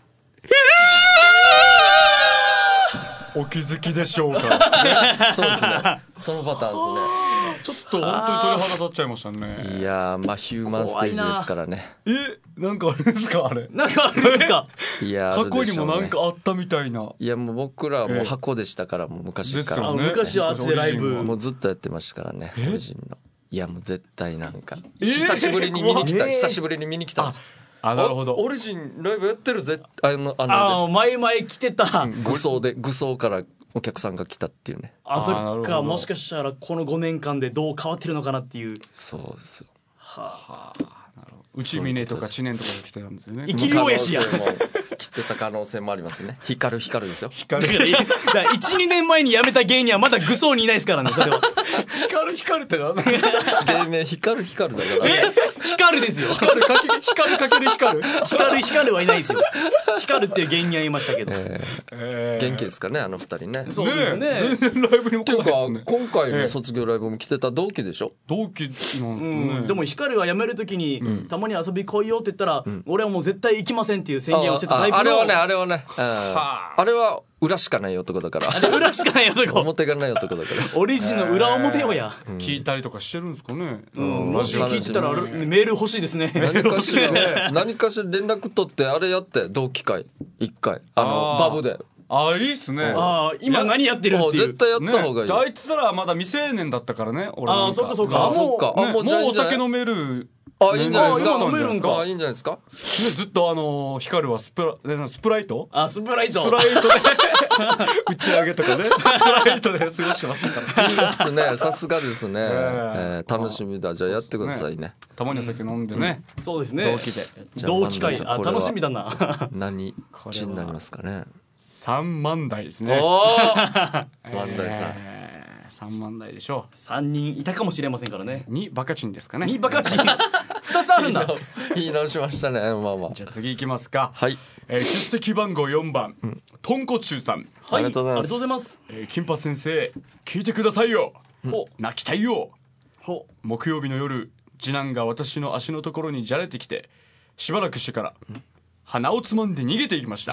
お気づきでしょうか。 そうですね。そのパターンですね。ちょっと本当に鳥肌立っちゃいましたね。 いやまあヒューマンステージですからね。 なんかあれですかあれ。 なんかあるんですか。 いや過去にもなんかあったみたいな。 いやもう僕らはもう箱でしたから、もう昔から。 昔はあっちでライブもうずっとやってましたからね。オリジンの。いやもう絶対なんか久しぶりに見に来たんです。 なるほど。 オリジンライブやってるぜ。 前来てた愚装からお客さんが来たっていうね。 そっか。もしかしたらこの5年間でどう変わってるのかなっていう。 そうですよ。 内峰とか知念とかが来てたんですよね。 生きり親父や来てた可能性もありますね。光ですよ。 だから 1,2 年前に辞めた芸人はまだ愚装にいないですからね。それは光ってなんだ。 芸名光だから。 光ですよ。 光はいないですよ。光っていう芸人はいましたけど。 元気ですかねあの二人ね。 そうですね。 全然ライブにも来ないですね。 今回の卒業ライブも来てた同期でしょ。 同期なんですかね。 でも光は辞めるときにたまに遊び来いよって言ったら、俺はもう絶対行きませんっていう宣言をしてたタイプの。 あれはね、あれは裏しかない男だから裏しかない男表がない男だからオリジンの裏表よや、 聞いたりとかしてるんですかね、 もし聞いたらメール欲しいですね。 何かしら連絡取ってあれやって同期会1回バブでいいっすね。 今何やってるっていう絶対やった方がいい、 あいつらまだ未成年だったからね。俺なんかそうかそうか。 そっかもうお酒飲める。 いいんじゃないですか。 飲めるんか。 いいんじゃないですか。 ずっと光はスプライトスプライトで打ち上げとかねスプライトで過ごしてましたから。 いいですね、さすがですね、楽しみだ。じゃあやってくださいね。 たまにお酒飲んでね、 そうですね、 同期で同期会楽しみだな。 何値になりますかね。 3万台ですね。 万台さん、 3万台でしょう。 3人いたかもしれませんからね。 2バカチンですかね。 2バカチン2つあるんだ。 言い直しましたね。まあまあ、 じゃあ次いきますか。 はい、 出席番号4番、とんこちゅうさん。 はい、 ありがとうございます。 金八先生聞いてくださいよ。泣きたいよ。木曜日の夜、次男が私の足のところにじゃれてきて、しばらくしてから鼻をつまんで逃げていきました。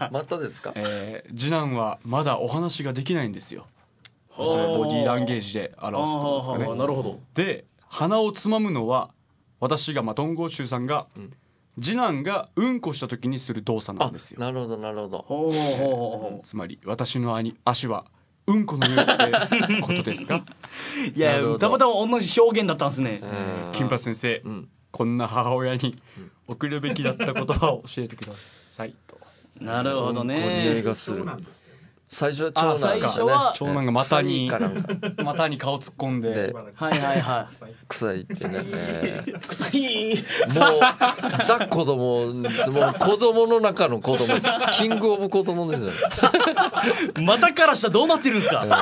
またですか。 次男はまだお話ができないんですよ。ボディーランゲージで表すとですかね。 なるほど。 で、鼻をつまむのは私がトンゴチュウさんが、次男がうんこした時にする動作なんですよ。 なるほどなるほど。 つまり私の足はうんこのようってことですか。 いや、たまたま同じ表現だったんですね。 金八先生、こんな母親に送るべきだった言葉を教えてくださいと。 なるほどね。 匂いがする。最初は長男がね、 長男が股に顔突っ込んで、 臭いってね、 臭い。 もうザ子供、もう子供の中の子供です。キングオブ子供ですよ。 股から下どうなってるんですか。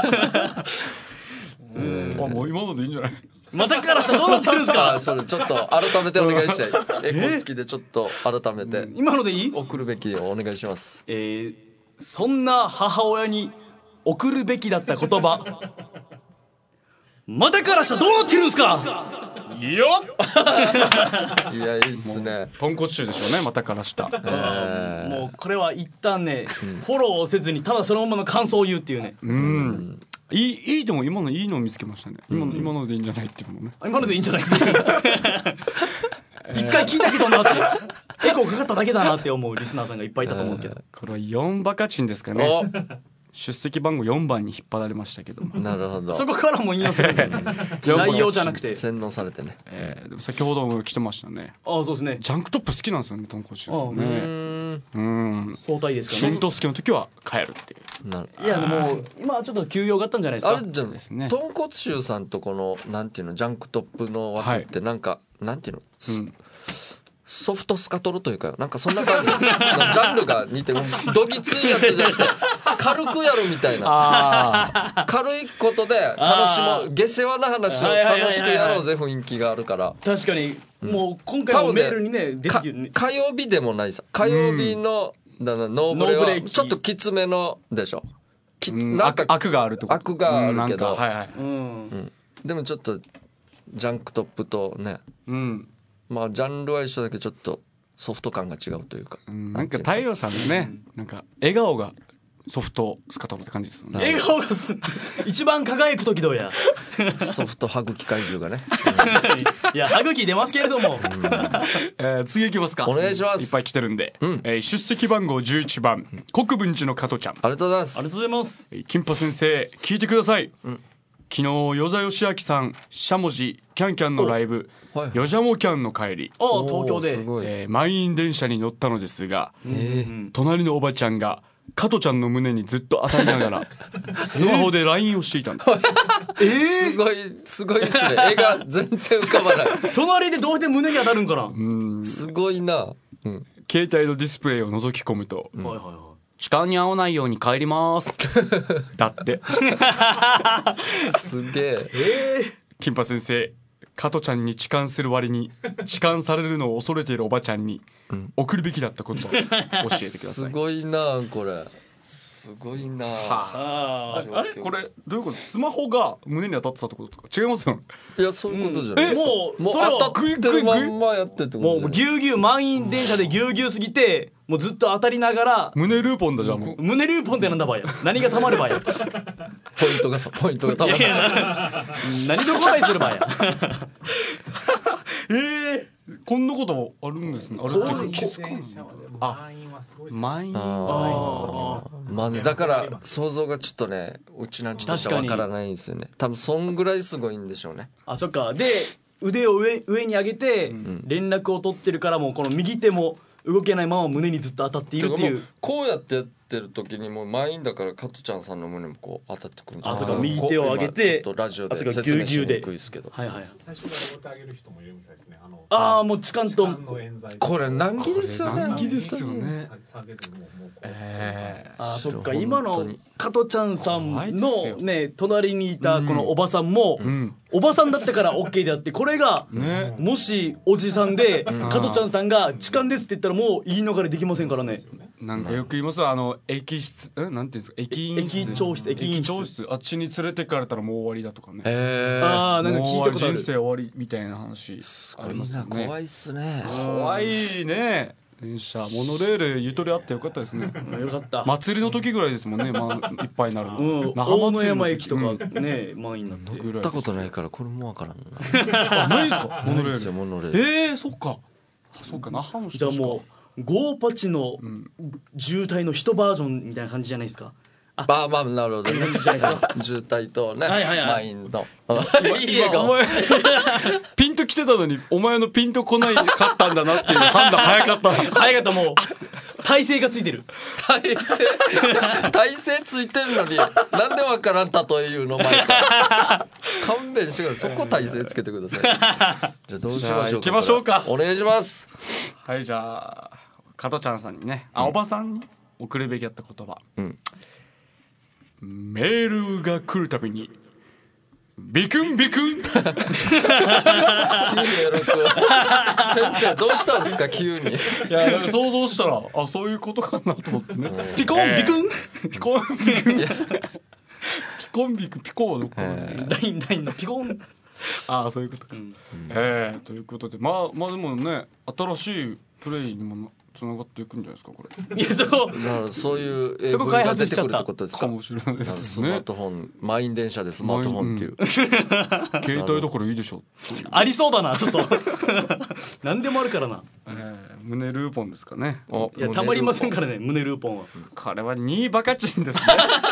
もう今のでいいんじゃない。 股から下どうなってるんですか。 それちょっと改めてお願いしたい。エコ付きでちょっと改めて今のでいい。 送るべきをお願いします。 そんな母親に送るべきだった言葉、股から下どうなってるんですか。 いいよ。 いや、いいっすね。 豚骨臭でしょうね、股から下。 もうこれは一旦ね、フォローをせずにただそのままの感想を言うっていうね。 いいでも今のいいのを見つけましたね。今のでいいんじゃないっていうのね。 今のでいいんじゃないっていう。一回聞いたけどなって、エコーかかっただけだなって思うリスナーさんがいっぱいいたと思うんですけど、 これは4バカチンですかね。出席番号4番に引っ張られましたけど。 なるほど。 そこからも引用するんですよね。内容じゃなくて洗脳されてね。 でも先ほども来てましたね。 そうですね。 ジャンクトップ好きなんですよね、豚骨臭さんね。 相対ですかね。 浸透好きの時は帰るっていう。 いや、でも今はちょっと休養があったんじゃないですか。 あるじゃないですね。豚骨臭さんとこのなんていうの、ジャンクトップの枠ってなんか、なんていうの、ソフトスカトロというか、なんかそんな感じのジャンルが似てる。どぎついやつじゃなくて軽くやるみたいな、軽いことで楽しもう、下世話な話を楽しくやろうぜ雰囲気があるから。 確かにもう今回のメールにね、出てきて火曜日でもないさ、火曜日のノーブレはちょっときつめのでしょ。 なんか悪があるとこ。 悪があるけど、でもちょっとジャンクトップとね、まあジャンルは一緒だけどちょっとソフト感が違うというか、 なんか太陽さんのね、なんか笑顔がソフトスカトロって感じですよね。 笑顔が一番輝く時どうや。 ソフト歯茎怪獣がね。 いや、歯茎出ますけれども。 次いきますか。 お願いします。 いっぱい来てるんで。出席番号11番、国分寺の加トちゃん。 ありがとうございます。 ありがとうございます。 金八先生、聞いてください。昨日与座義明さん、しゃもじキャンキャンのライブ、よじゃもキャンの帰り、 東京で満員電車に乗ったのですが、隣のおばちゃんが加トちゃんの胸にずっと当たりながらスマホで LINE をしていたんです。 すごいですね。絵が全然浮かばない。 隣でどうやって胸に当たるんかな。 すごいな。 携帯のディスプレイを覗き込むと、時間に合わないように帰りますだって。 すげえ。 金八先生、加トちゃんに痴漢する割に痴漢されるのを恐れているおばちゃんに送るべきだったことを教えてください。 すごいなこれ。 すごいなあれこれどういうこと？スマホが胸に当たってたってことですか？違いますよ。 いやそういうことじゃないですか。もう当たってるまんまやってってこと。 もうぎゅうぎゅう満員電車でぎゅうぎゅうすぎてもうずっと当たりながら胸ルーポンだじゃん。もう胸ルーポンってなんだばや。何がたまるばや。 ポイントがたまる。 何で答えするばや。 こんなことあるんですね。あれ気づかない。満員まあね、だから想像がちょっとねうちなんちょっとわからないんですよね。多分そんぐらいすごいんでしょうね。 あ、そっか。で腕を上に上げて連絡を取ってるからもうこの右手も動けないまま胸にずっと当たっているっていう。 こうやってやってる時にもう満員だから加トちゃんさんの胸もこう当たってくるんです。 あ、そうか。右手を上げてちょっとラジオで説明しにくいですけど。 はいはい。 最初からおごってあげる人もいるみたいですね。 ああ、もう痴漢とこれ難儀ですよね。 難儀ですよね。 あ、そっか。今の加トちゃんさんのね隣にいたこのおばさんもおばさんだったから OK であって、これがもしおじさんで加トちゃんさんが痴漢ですって言ったらもう言い逃れできませんからね。 なんかよく言います駅室なんていうんですか、 駅長室あっちに連れてかれたらもう終わりだとかね。 ああ、なんか聞いたことある。 人生終わりみたいな話ありますよね。 怖いっすね。 怖いね。電車モノレールゆとりあってよかったですね。 よかった。 祭りの時ぐらいですもんね。まあいっぱいになるの。 大野山駅とかね満員になって。 乗ったことないからこれもわからんな。 あ、ないですか？ モノレール。モノレール。 そっか。そうか。那覇の人じゃあもうゴーパチの渋滞の一バージョンみたいな感じじゃないですか。 まあなるほどね。渋滞とね満員のいい笑顔。 ピンと来てたのにお前のピンと来ないかったんだなっていう判断早かった。 もう体勢がついてる。 体勢ついてるのになんでわからんたというの前か。勘弁してください。そこ体勢つけてください。じゃあどうしましょうか。 行きましょうか。 お願いします。 はい、じゃあ加トちゃんさんにね、おばさんに送るべきだった言葉。メールが来るたびにビクンビクン。 急に先生どうしたんですか急に。 いや想像したらそういうことかなと思ってね。 ピコンビクンピコンビクンピコンビクンピコはどっかラインのピコン。 そういうことか。ということでまあでもね新しいプレイにもつながっていくんじゃないですかこれ。 いやそういう AV が出てくるってことですかもしれないですね。 スマートフォン満員電車でスマートフォンっていう携帯どころいいでしょ。 ありそうだなちょっと。何でもあるからな。 胸ルーポンですかね。 いやたまりませんからね胸ルーポンは。 これは2バカチンですね。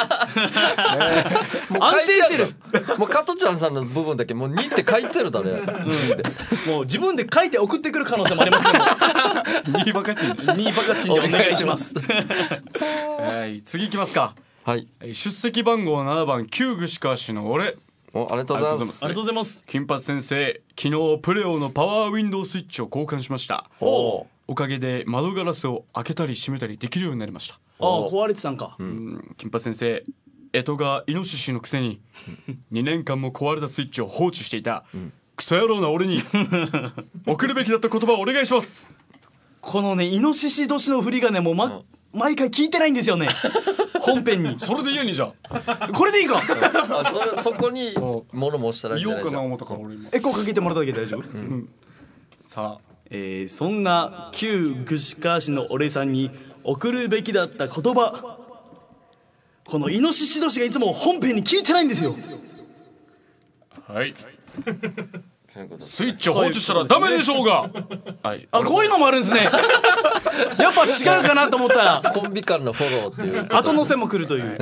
安定してる。 もう加トちゃんさんの部分だけもう2って書いてるだね。 もう自分で書いて送ってくる可能性もありますけど。 2バカチン 2バカチンでお願いします。 次行きますか。 はい。 出席番号7番旧具志川氏の俺。 ありがとうございます。 ありがとうございます。 金髪先生、昨日プレオのパワーウィンドウスイッチを交換しました。おかげで窓ガラスを開けたり閉めたりできるようになりました。 壊れてたんか。 金髪先生、干支がイノシシのくせに2年間も壊れたスイッチを放置していたクソ野郎な俺に送るべきだった言葉をお願いします。 このねイノシシ年の振りがねもう毎回聞いてないんですよね。本編に。 それでいいにじゃこれでいいか。 そこに物申したらいいんじゃない言おうかな思ったから俺今エコーかけてもらっただけで大丈夫。 さあ、 そんな旧具志川市の俺さんに送るべきだった言葉、このイノシシ年がいつも本編に聞いてないんですよ。 はいスイッチを放置したらダメでしょうが。 こういうのもあるんですね。やっぱ違うかなと思ったらコンビ間のフォローっていう後乗せも来るという。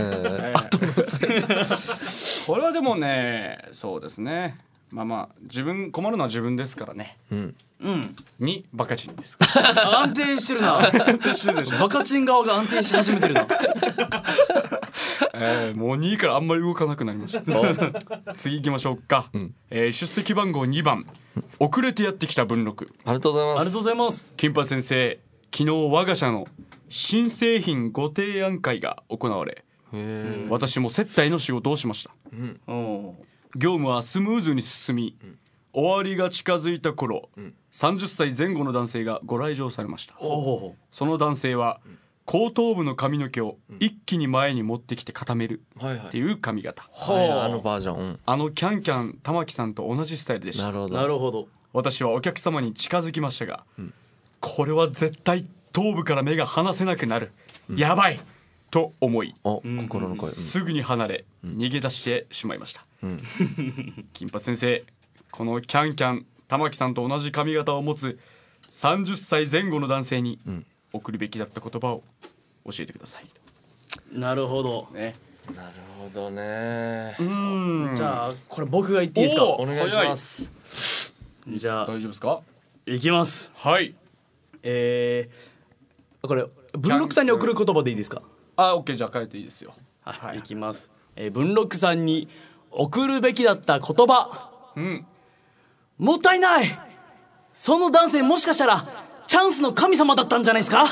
後乗せ。 これはでもねそうですね。まあ自分困るのは自分ですからね。にバカチンです。 安定してるな。バカチン側が安定し始めてるな。 もう2位からあんまり動かなくなりました。次行きましょうか。出席番号2番遅れてやってきた文録。 ありがとうございます。 ありがとうございます。 金八先生、昨日我が社の新製品ご提案会が行われ、私も接待の仕事をしました。業務はスムーズに進み、終わりが近づいた頃、30歳前後の男性がご来場されました。その男性は後頭部の髪の毛を一気に前に持ってきて固めるっていう髪型、 あのバージョン、 あのキャンキャン玉木さんと同じスタイルでした。 なるほどなるほど。 私はお客様に近づきましたが、これは絶対頭部から目が離せなくなる、やばいと思い、 心の声、 すぐに離れ、逃げ出してしまいました。金髪先生、このキャンキャン玉木さんと同じ髪型を持つ30歳前後の男性に送るべきだった言葉を教えてください。 なるほど、 なるほどね。 じゃあこれ僕が言っていいですか。 お願いします。 じゃあ大丈夫ですか。 いきます。 はい。 これ文禄さんに送る言葉でいいですか。 オッケー、じゃあ変えていいですよ。 はい、いきます。文禄さんに送るべきだった言葉、もったいない、その男性もしかしたらチャンスの神様だったんじゃないですか。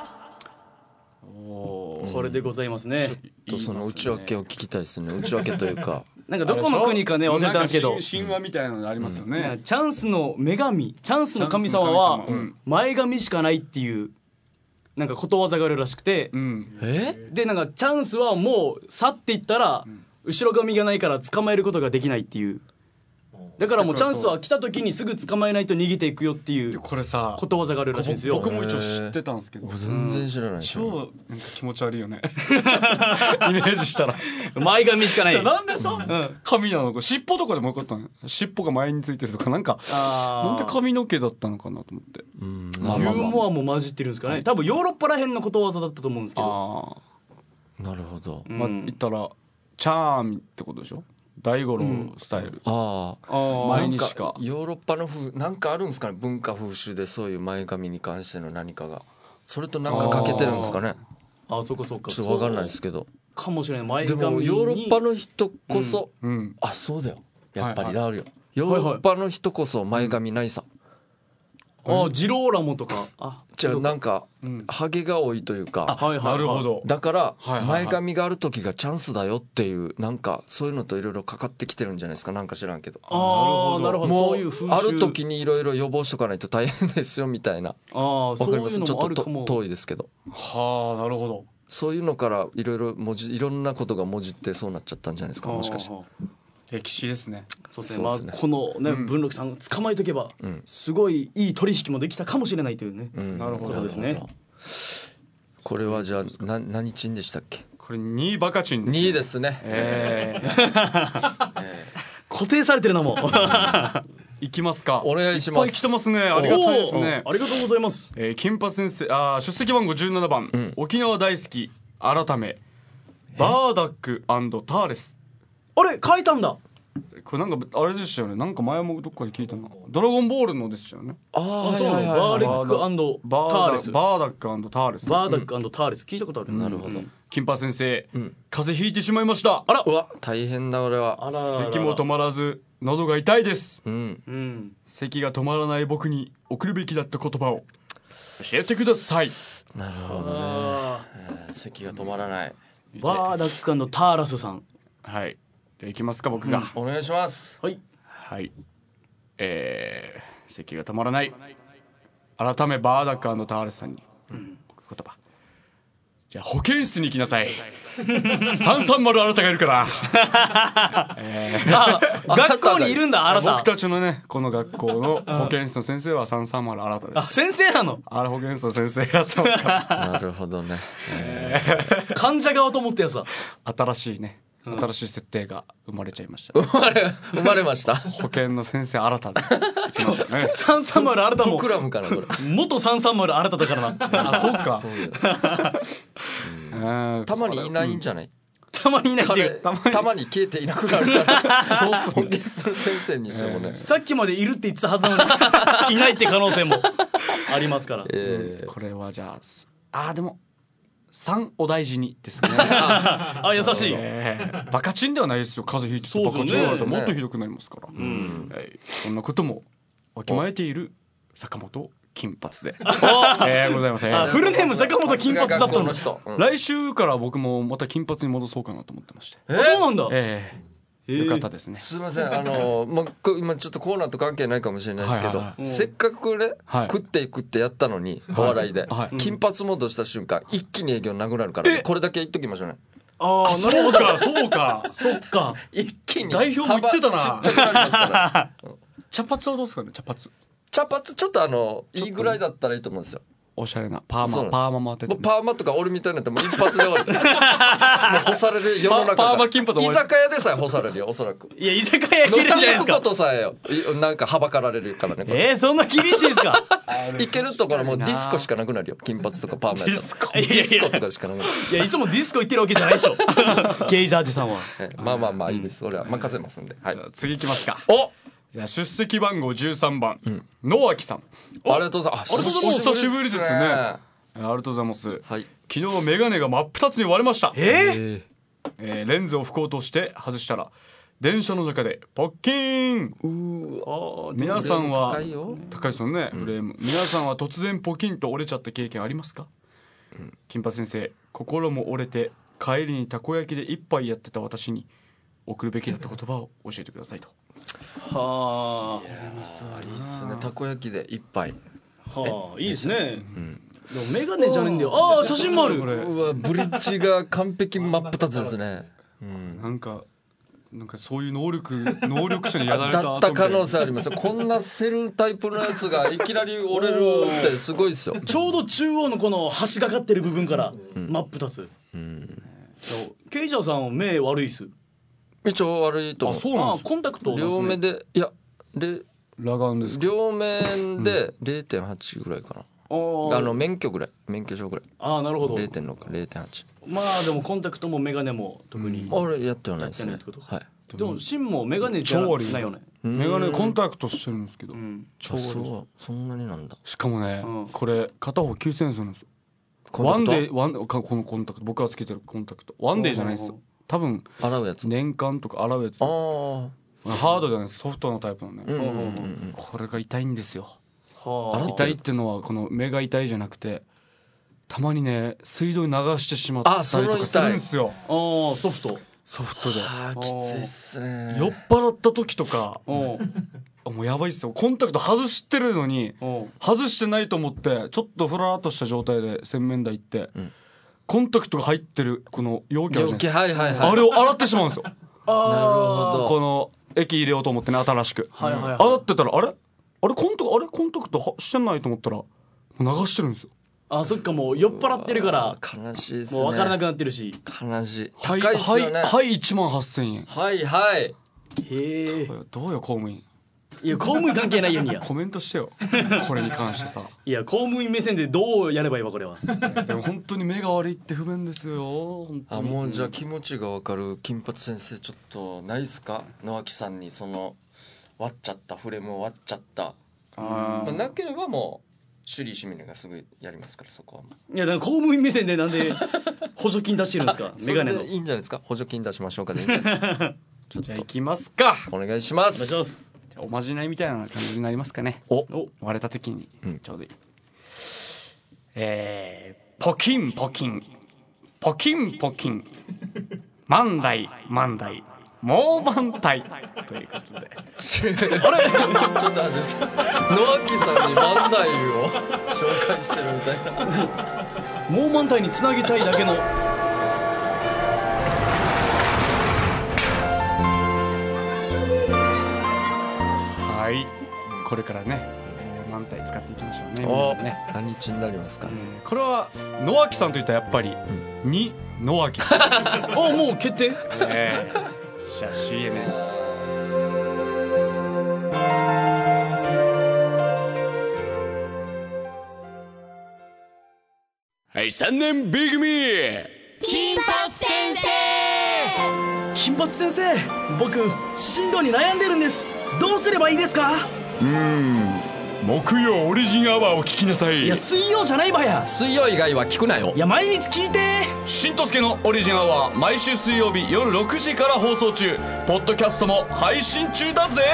これでございますね。 ちょっとその内訳を聞きたいですね。内訳というかなんかどこの国かね忘れたんですけど、 神話みたいなのありますよね。 チャンスの女神、チャンスの神様は前髪しかないっていうなんかことわざがあるらしくて、でなんかチャンスはもう去っていったら後ろ髪がないから捕まえることができないっていう、だからもうチャンスは来た時にすぐ捕まえないと逃げていくよっていうこれさことわざがあるらしいんですよ。 僕も一応知ってたんですけど全然知らない。 超なんか気持ち悪いよねイメージしたら前髪しかない。 じゃあなんでさ、髪なのか、尻尾とかでもよかったの。尻尾が前についてるとかなんかなんで髪の毛だったのかなと思って。 ユーモアも混じってるんですかね。多分ヨーロッパらへんのことわざだったと思うんですけど。 なるほど。 言ったらチャーミってことでしょ。大五郎スタイル。前にしかヨーロッパのなんかあるんですかね、文化風習でそういう前髪に関しての何かが、それとなんか欠けてるんですかね。 そうかそうか。 ちょっと分かんないですけど。 かもしれない。前髪にでもヨーロッパの人こそ、そうだよ。やっぱりあるよ。ヨーロッパの人こそ前髪ないさ。 ジローラモとか。 じゃあなんかハゲが多いというか。 なるほど。 だから前髪がある時がチャンスだよっていう、なんかそういうのといろいろかかってきてるんじゃないですか。なんか知らんけど。 なるほど。そういう風習。 ある時にいろいろ予防しとかないと大変ですよみたいな。わかります。ちょっと遠いですけど。 なるほど。 そういうのからいろいろんなことがもじってそうなっちゃったんじゃないですか、もしかして。 歴史ですね。 そうですね。このね文禄さん捕まえとけばすごいいい取引もできたかもしれないというね。 なるほどですね。 これはじゃあ何チンでしたっけ。 これ2バカチンです。 2ですね。 固定されてるのも。 いきますか。 お願いします。 いっぱい来てますね。ありがたいですね。 ありがとうございます。 金髪先生、出席番号17番、沖縄大好き改めバーダック&ターレス。 あれ書いたんだ。 これなんかあれでしたよね。なんか前もどっかで聞いたの。ドラゴンボールのでしたよね。 そうなの。バーダック&ターレス。 バーダック&ターレス。 バーダック&ターレス聞いたことある。 なるほど。 金髪先生、風邪ひいてしまいました。 うわ大変だ俺は。 咳も止まらず喉が痛いです。咳が止まらない僕に送るべきだった言葉を教えてください。 なるほどね。咳が止まらない。 バーダック&ターラスさん。 はい。じゃあ行きますか僕が。 お願いします。 はい。 はい。咳が止まらない。改めバーダック&ターレスさんに送る言葉。じゃあ保健室に行きなさい。330あなたがいるから。 学校にいるんだあなた。 僕たちのねこの学校の保健室の先生は330あなたです。 先生なの。 保健室の先生やってますから。 なるほどね。 患者側と思ったやつだ。 新しい設定が生まれちゃいました。 生まれました。 保健の先生新たで。 330新たも。 クラムかなこれ。 元330新ただからな。 そうか。 たまにいないんじゃない。 たまにいないっていう。 たまに消えていなくなるから。保健室の先生にしてもね。 さっきまでいるって言ってたはずなのにいないって可能性もありますから。 これはじゃあでも。3お大事にですね。 優しい。 バカチンではないですよ。風邪ひいてバカチンだともっとひどくなりますから。そんなこともわきまえている坂本金髪でございません。 フルネーム坂本金髪だったの。 来週から僕もまた金髪に戻そうかなと思ってまして。 そうなんだ。 よかったですね。 すいません今ちょっとコーナーと関係ないかもしれないですけど、せっかくね、食っていくってやったのにお笑いで、金髪モードした瞬間一気に営業なくなるから、ね、これだけ言っときましょうね。 ああ、なるほど。そうかそっか、 一気に代表も言ってたな。 ちっちゃくなりますから茶髪はどうですかね。茶髪ちょっといいぐらいだったらいいと思うんですよ。 おしゃれなパーマも当てて、 パーマとか俺みたいになってもう一発で終わるもう干される世の中パーマ金髪居酒屋でさえ干されるよおそらく。 いや居酒屋切れるじゃないですか。 飲み行くことさえよなんかはばかられるからね。 そんな厳しいですか。 いけるところもうディスコしかなくなるよ。金髪とかパーマやったらディスコとかしかなくなる。 いやいつもディスコ行ってるわけじゃないでしょケイジャージさんは。 まあいいです。俺は任せますんで。はい、 次いきますか。 おじゃあ出席番号13番、野脇さん。 ありがとうございます。 お久しぶりですね。ありがとうございます。 はい、 昨日メガネが真っ二つに割れました。レンズを拭こうとして外したら電車の中でポッキーン。皆さんは高いですよね、フレーム。皆さんは突然ポキンと折れちゃった経験ありますか？金髪先生、心も折れて帰りにたこ焼きで一杯やってた私に送るべきだった言葉を教えてくださいと。 はあ、 いいっすね。たこ焼きで一杯。 はあ、いいですね。でもメガネじゃねえんだよ。ああ、写真もある。 うわ、ブリッジが完璧真っ二つですね。 なんかそういう能力者にやられただった可能性ありますよ。こんなセルタイプのやつがいきなり折れるってすごいですよ。 ちょうど中央のこの端がかってる部分から真っ二つ。ケイジャーさんは目悪いっす。 一応悪いと思う。 あ、そうなんです。 コンタクト両目で、いや裸眼ですか。 両面で 0.8 ぐらいかな。免許証ぐらい。 ああ、なるほど。 0.6 0.8。 まあでもコンタクトもメガネも特に俺やってはないですね。 はい。でもシンもメガネじゃないよね。 メガネコンタクトしてるんですけど、 そんなになんだ。 しかもね、これ片方9000円するんですよ。ワンデーこのコンタクト、僕がつけてるコンタクトワンデーじゃないですよ。多分洗うやつ、 年間とか洗うやつ。ハードじゃないです、ソフトのタイプのね。これが痛いんですよ。痛いっていうのはこの目が痛いじゃなくて、たまにね水道に流してしまったりとかするんですよ。 ソフトで。 きついっすね。 酔っ払った時とかもうやばいっすよ。コンタクト外してるのに外してないと思ってちょっとフラーっとした状態で洗面台行って、コンタクトが入ってるこの容器あるじゃないですか。あれを洗ってしまうんですよ。 なるほど。 この液入れようと思ってね、新しく洗ってたらあれコンタクトしてないと思ったら流してるんですよ。 あ、そっか、もう酔っ払ってるから悲しいですね。 もう分からなくなってるし。 悲しい。高いっすよね。 はい18000円。 はい。 へえ。 どうよ公務員。 いや、公務員関係ないよにや。 コメントしてよこれに関してさ。 いや、公務員目線でどうやればいいわこれは。 でも本当に目が悪いって不便ですよ。 もうじゃあ気持ちが分かる金髪先生、ちょっとないっすか？野脇さんにその割っちゃったフレームを割っちゃった、なければもう首里市民がすぐやりますから、そこは。 いや、だから公務員目線でなんで補助金出してるんですか？メガネの。 それでいいんじゃないですか？補助金出しましょうかでいいんじゃないですか？ じゃあ行きますか。 お願いします。 お願いします。 おまじないみたいな感じになりますかね。割れた時にちょうどいい。ポキンポキンポキンポキン万代万代もう満体ということで。 ちょっと待って、野脇さんに万代を紹介してるみたいな。 もう満体につなぎたいだけの。 はい、これからね満体使っていきましょうね。 何日になりますか？ これは野脇さんといったらやっぱり2野脇。 もう決定。 じゃあ CM です。はい、3年 B 組金髪先生。 金髪先生、僕進路に悩んでるんです。どうすればいいですか？ 木曜オリジンアワーを聞きなさい。 いや、水曜じゃないばや。 水曜以外は聞くなよ。 いや、毎日聞いて。 しんとすけのオリジンアワー、毎週水曜日夜6時から放送中。ポッドキャストも配信中だぜ。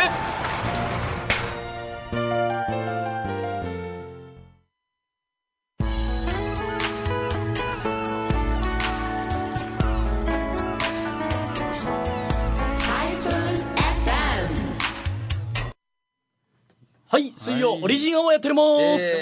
金髪水曜オリジンアワーやってます。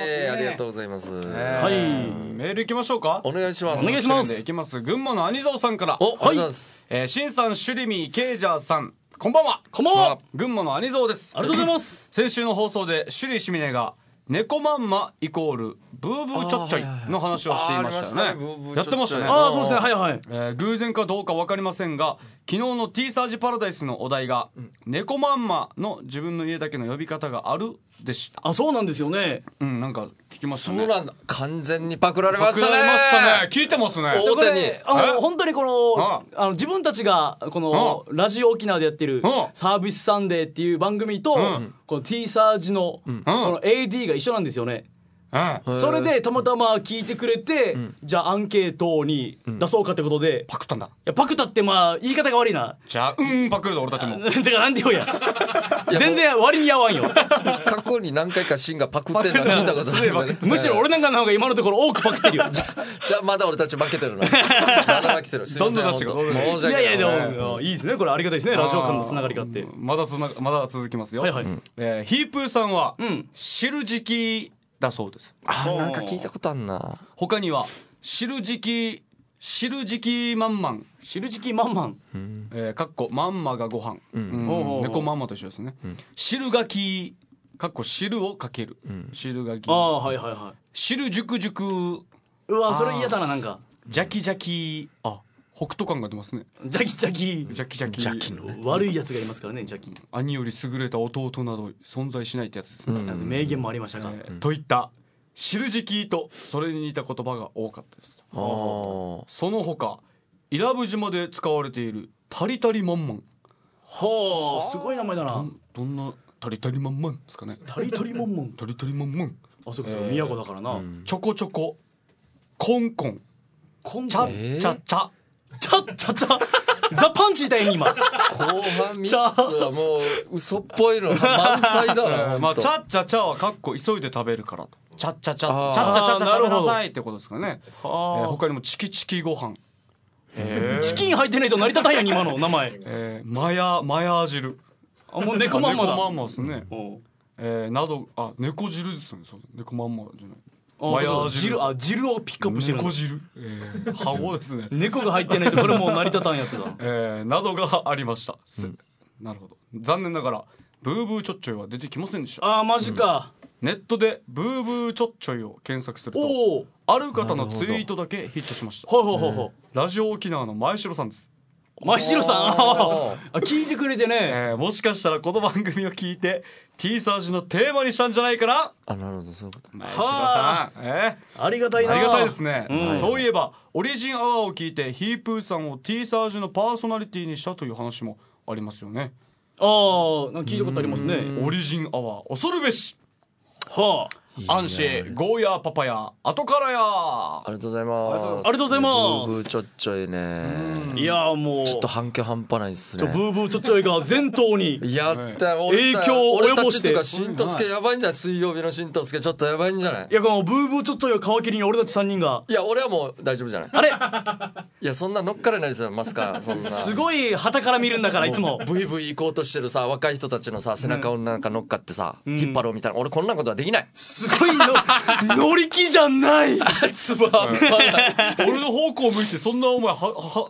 ありがとうございます。 はい、 メールいきましょうか。 お願いします。 お願いします。 いきます。群馬の兄蔵さんから。 ありがとうございます。 しんさん、シュリミー、ケイジャーさん、こんばんは。 こんばんは。 群馬の兄蔵です。 ありがとうございます。 先週の放送でシュリシミネが猫まんまイコールブーブーちょっちょいの話をしていましたね。やってましたね。 ああ、そうですね。はいはい。 偶然かどうか分かりませんが、昨日の T サージパラダイスのお題が、猫まんまの自分の家だけの呼び方があるでした。 あ、そうなんですよね。 なんか聞きましたね。 そうなんだ。完全にパクられましたね。 パクられましたね。聞いてますね。 大手に。 本当にこの自分たちがこのラジオ沖縄でやってるサービスサンデーっていう番組とこの T サージのこの AD が一緒なんですよね。それでたまたま聞いてくれて、じゃあアンケートに出そうかってことで、 パクったんだ。いやパクったってまあ言い方が悪いな。 じゃあパクるぞ俺たちも。 てかなんでよや。全然割に合わんよ。 過去に何回かシンがパクってるのは聞いたことない。 むしろ俺なんかの方が今のところ多くパクってるよ。 じゃあまだ俺たち負けてるな。まだ負けてる。 どんどん出してくる。 いやいやでもいいですね、これありがたいですね、ラジオ間のつながりがあって。 まだ続きますよ。はいはい。ヒープーさんは汁時期だそうです。 なんか聞いたことあんな。 他には汁時期まんまん、 汁時期まんまん、 かっこまんまがご飯、猫まんまと一緒ですね。汁がき、かっこ汁をかける、汁がき、 はいはいはい。 汁熟熟、 うわそれ嫌だな。なんかジャキジャキ、北斗感が出ますね。 ジャキジャキジャキジャキ、 ジャキの悪いやつがいますからね。ジャキ、 兄より優れた弟など存在しないってやつですね。 名言もありましたが、 といった汁時期とそれに似た言葉が多かったです。その他伊良部島で使われているタリタリマンマン。 はあ、すごい名前だな。 どんなタリタリマンマンですかね。 タリタリマンマン、 タリタリマンマン。 あ、そうかそうか、宮古だからな。 ちょこちょこ、コンコン、チャッチャチャ、 チャッチャチャ、ザパンチだよ今。 後半3つはもう嘘っぽいの満載だな。 チャッチャチャはかっこ急いで食べるからと。チャッチャチャ、チャッチャチャ食べなさいってことですかね。他にもチキチキご飯、 チキン入ってないと成り立たんやん今の名前。 マヤ汁、 もう猫まんまだ。 猫まんまですね。など、猫汁ですよね。そう猫まんまじゃない。 マヤ汁、汁をピックアップしてる。 猫汁、ハゴですね。 猫が入ってないとこれもう成り立たんやつだ。 などがありました。なるほど。残念ながらブーブーちょっちょいは出てきませんでした。 マジか。 ネットでブーブーちょっちょいを検索するとある方のツイートだけヒットしました。ラジオ沖縄の前城さんです。 前城さん、聞いてくれてね。 もしかしたらこの番組を聞いて T サージのテーマにしたんじゃないかな。 なるほど、そういうこと。 前城さん、 ありがたいな。 ありがたいですね。そういえばオリジンアワーを聞いてヒープーさんを T サージのパーソナリティにしたという話もありますよね。 聞いたことありますね。 オリジンアワー恐るべし。アンシェ、ゴーヤーパパヤ、後からや。 ありがとうございます。 ありがとうございます。 ブーブーちょっちょいね。 いやもうちょっと反響半端ないっすね。 ブーブーちょっちょいが全島にやった影響を及ぼして。 俺たちとかしんとすけやばいんじゃない。水曜日のしんとすけちょっとやばいんじゃない。 いやこのブーブーちょっちょいを皮切りに俺たち3人が。 いや俺はもう大丈夫じゃない。 あれいやそんな乗っからないですよマスカ。そんなすごい旗から見るんだからいつもブイブイ行こうとしてるさ若い人たちのさ背中をなんか乗っかってさ、引っ張ろうみたいな。俺こんなことはできない。 すごい乗り気じゃない。 つば俺の方向向いてそんなお前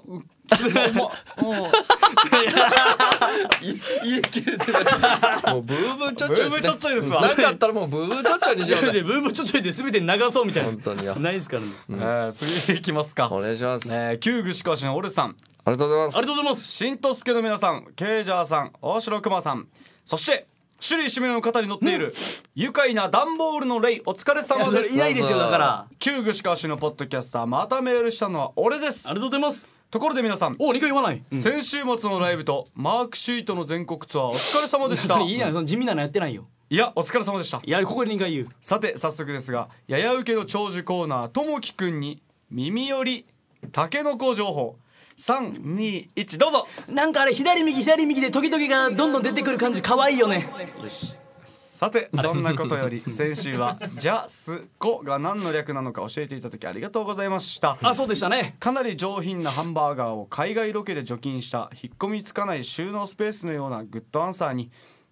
家切れてない。もうブーブーちょっちょいですね。 ブーブーちょっちょいですわ。 なんかあったらもうブーブーちょっちょいにしようぜ。 ブーブーちょっちょいで全て流そうみたいな。 本当によないですからね。 次いきますか。 お願いします。 旧具しかしのオルさん、 ありがとうございます。 ありがとうございます。 しんとすけの皆さん、ケイジャーさん、大城熊さん、そして種類締めの方に載っている愉快な段ボールのレイ、お疲れ様です。 いないですよだから。 旧具しかしのポッドキャスター、またメールしたのは俺です。 ありがとうございます。 ところで皆さん、 2回言わない。 先週末のライブとマークシートの全国ツアーお疲れ様でした。 いいや、その地味なのやってないよ。 いやお疲れ様でした。 いやここで2回言う。 さて早速ですが、やや受けの長寿コーナーともきくんに耳よりたけのこ情報。3、2、1どうぞ。 なんかあれ左右でトゲトゲがどんどん出てくる感じ可愛いよね。よし。 さてそんなことより先週はジャスコが何の略なのか教えていただきありがとうございました。 そうでしたね。 かなり上品なハンバーガーを海外ロケで除菌した引っ込みつかない収納スペースのようなグッドアンサーに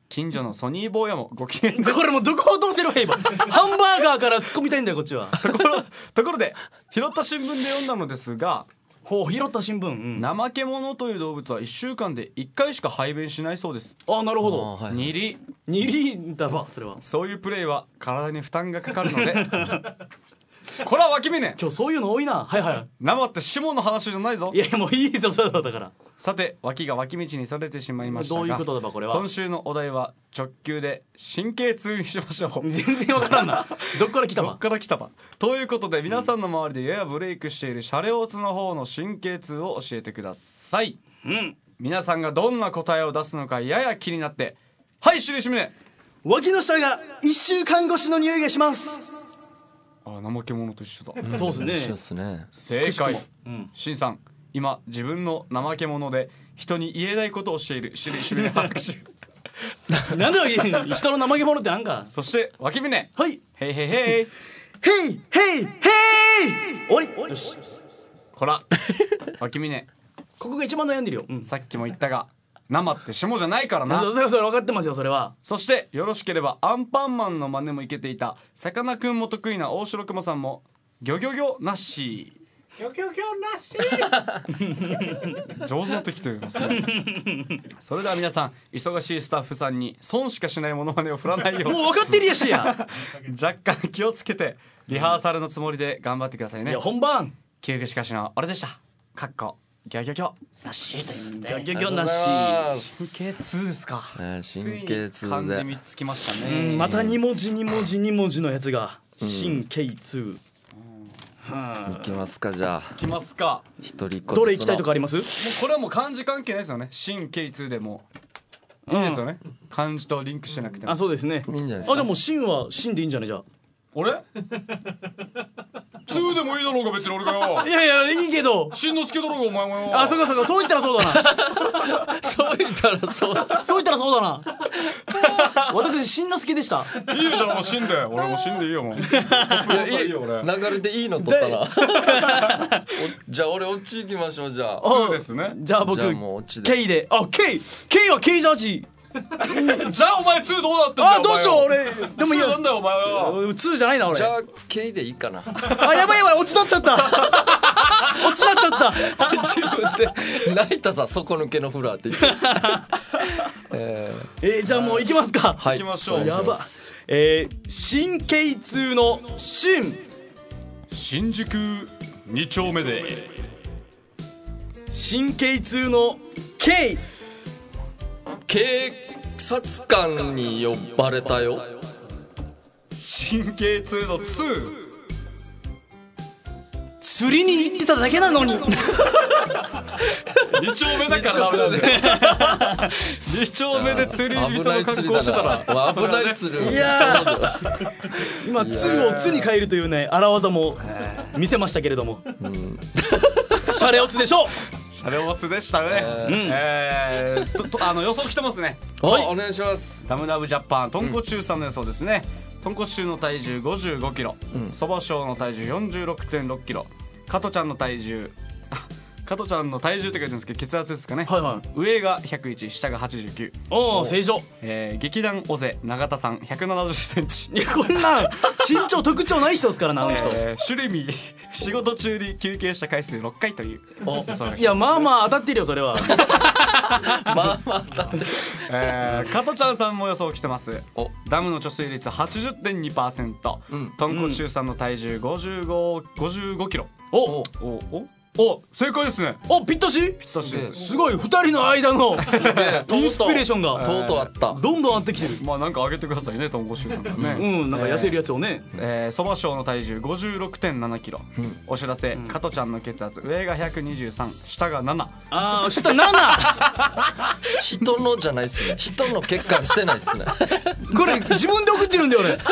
近所のソニー坊やもご機嫌です。 これもうどこを通せるわ今ハンバーガーから突っ込みたいんだよこっちは。 ところで拾った新聞で読んだのですが、 ほう拾った新聞、 怠け者という動物は1週間で1回しか排便しないそうです。 あなるほど。 2里 2里だわそれは。 そういうプレイは体に負担がかかるのでこれは脇峰、 今日そういうの多いな。はいはい。 生って下の話じゃないぞ。 いやもういいですよそれだから。 さて脇が脇道にそれてしまいましたが、 どういうことだばこれは。 今週のお題は直球で神経痛にしましょう。 全然わからんなどっから来たば。 どっから来たば。ということで皆さんの周りでややブレイクしているシャレオツの方の神経痛を教えてください。皆さんがどんな答えを出すのかやや気になって、はいしりしみね。 脇の下が1週間越しの匂いがします。 あ、怠け者と一緒だ。 そうですね。 一緒ですね。 正解。しんさん今自分の怠け者で人に言えないことをしているしりしみね拍手なんだよ人の怠け者ってなんか。 そして脇峰、 はい。 へいへいへいヘイヘイヘイ終わり。よしこら脇峰、 ここが一番悩んでるよ。 さっきも言ったが生って下じゃないからな。 それ分かってますよそれは。 そしてよろしければアンパンマンの真似もいけていたさかなクンも得意な大城熊さんもギョギョギョなっしギョギョギョなし上手なってきてますねそれでは皆さん忙しいスタッフさんに損しかしないモノマネを振らないようもう分かってるやしや若干気をつけてリハーサルのつもりで頑張ってくださいね。 いや本番救急しかしの俺でしたかっこギョギョギョなし。 ギョギョギョなし。 神経痛ですか。 神経痛で漢字見つきましたね。 また2文字2文字2文字のやつが神経痛。 いきますか。じゃあいきますか。 一人一個どれ行きたいとかあります？ もうこれはもう漢字関係ないですよね。神経痛でもいいですよね、漢字とリンクしてなくても。 あそうですね。 いいんじゃないですか。 あでも神は神でいいんじゃないじゃあ。 俺2でもいいだろうが別に俺がよ。 いやいやいいけど。 しんのすけだろうがお前もよ。 あそうかそうか、そう言ったらそうだなそう言ったらそうそう言ったらそうだな私しんのすけでした。 いいよじゃあもう死んで、俺も死んでいいよもう。いやいいよ俺。 流れでいいの取ったなじゃあ俺オチ行きましょう。じゃあそうですね。 じゃあ僕じゃあもうオチで K で。あ K は K ジャージじゃあお前2どうなってんだよ。 あどうしよう俺。でもいやなんだよお前は。 2じゃないな俺。 じゃあ K でいいかなあやばいやばい落ちなっちゃった落ちなっちゃった自分で泣いたさ底抜けのフラーって言ってるしじゃあもう行きますか。 はい行きましょう。 やば。神経痛の神。 新宿2丁目で神経痛の K。 警察官に呼ばれたよ。 神経痛の2。 釣りに行ってただけなのに 2丁目だからダメなんだよ2丁目で釣り人の格好してたら危ない釣り。 いや今「つ」を「つ」に変えるというね荒技も見せましたけれども、シャレオツでしょう。 シャレオツでしたね。予想来てますね。 はい、お願いします。 ダムダムジャパン豚骨中さんの予想ですね。豚骨中の体重55キロ、そば小の体重46.6キロ、加トちゃんの体重加トちゃんの体重って書いてるんですけど血圧ですかね。 はいはい。 上が101、下が89。 おお正常。 劇団尾瀬永田さん170センチ。 いやこんなん身長特徴ない人ですからねあの人。 シュレミ仕事中に休憩した回数6回という。 いやまあまあ当たってるよそれは。 まあまあだって加トちゃんさんも予想来てます。ダムの貯水率 80.2%、豚骨中さんの体重55キロ。お正解ですね。 おぴったし。 ぴったしです。 すごい2人の間のインスピレーションがとうとうあった。 どんどん合ってきてる。 まあなんか上げてくださいね豚骨中さんがね。 なんか痩せるやつをね。 そば小の体重56.7キロ。お知らせ、加トちゃんの血圧上が123、下が7。 ああ下7。 人のじゃないっすね。人の血管してないっすね。 これ自分で送ってるんだよ俺。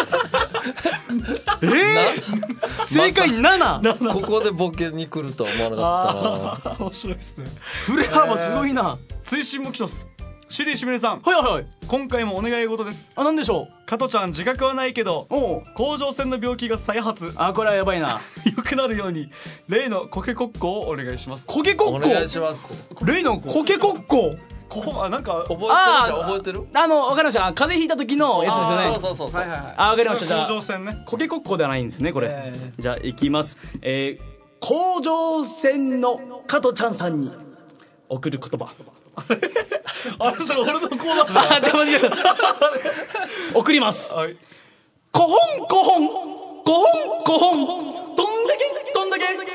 正解7。 ここでボケに来るとは思わなかったな。 面白いですね。 振れ幅すごいな。 追伸も来てます。シリーしめねさん、 はいはいはい。 今回もお願い事です。 あなんでしょう。 加トちゃん自覚はないけどおう甲状腺の病気が再発。 あこれはやばいな。 良くなるように例のコケコッコをお願いします。 コケコッコ。 お願いします。 例のコケコッコ。 なんか覚えてるじゃん、覚えてる？ わかりました。風邪ひいた時のやつですよね。 そうわかりました。じゃあ甲状腺ね。 コケコッコではないんですねこれ。じゃあいきます。甲状腺の加トちゃんさんに送る言葉。 あれそれ俺のコーナーじゃん。 間違えた。送ります。コホンコホンコホンコホンどんだけどんだけカンポッ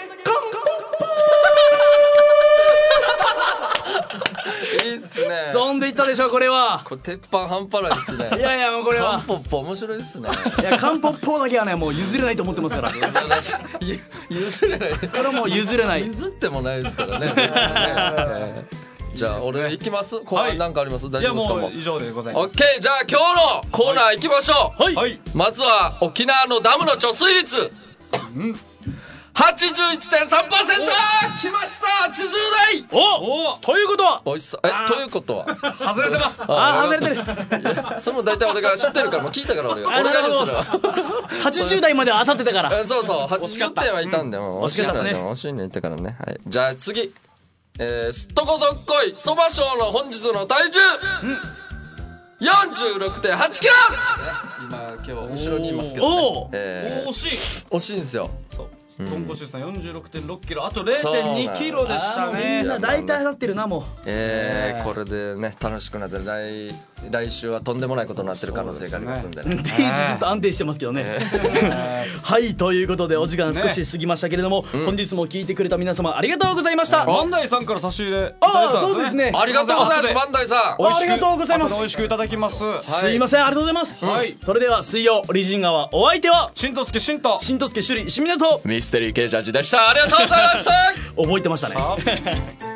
いいっすね。 飛んでいったでしょこれは。 これ鉄板半端ないっすね。 いやいやもうこれはカンポッポ面白いっすね。 いやカンポッポだけはねもう譲れないと思ってますから。 譲れない。 これはもう譲れない。 譲ってもないですからね。別にね。じゃあ俺行きます。なんかあります？大丈夫ですか？ もう以上でございます。 オッケー、じゃあ今日のコーナー行きましょう。 はい。 まずは沖縄のダムの貯水率。81.3%。来ました。80代。 おということはおいしさ。ということは外れてます。 外れてる。 その大体俺が知ってるからもう聞いたから俺が言うそれは。 80代までは当たってたから。 そうそう80点はいたんでも惜しかったですね。 惜しいね言ったからね。はい。じゃあ次。すっとこどっこいそば賞の本日の体重。46.8 キロ。今後ろにいますけどね。 惜しい。 惜しいんですよ。 ドンコシュさん 46.6 キロ、あと 0.2 キロでしたね。 みんな大体当たってるなもう。 これでね楽しくなって来週はとんでもないことになってる可能性がありますんでね。 デイジずっと安定してますけどね。はいということでお時間少し過ぎましたけれども、本日も聞いてくれた皆様ありがとうございました。 バンダイさんから差し入れいただいたんですね。 そうですね。 ありがとうございますバンダイさん。 ありがとうございます。 美味しくいただきます。 すいませんありがとうございます。それでは水曜オリジン川お相手はしんとすけしんとしんとすけしゅりしみなとミステリー系ジャージでした。ありがとうございました。 覚えてましたね。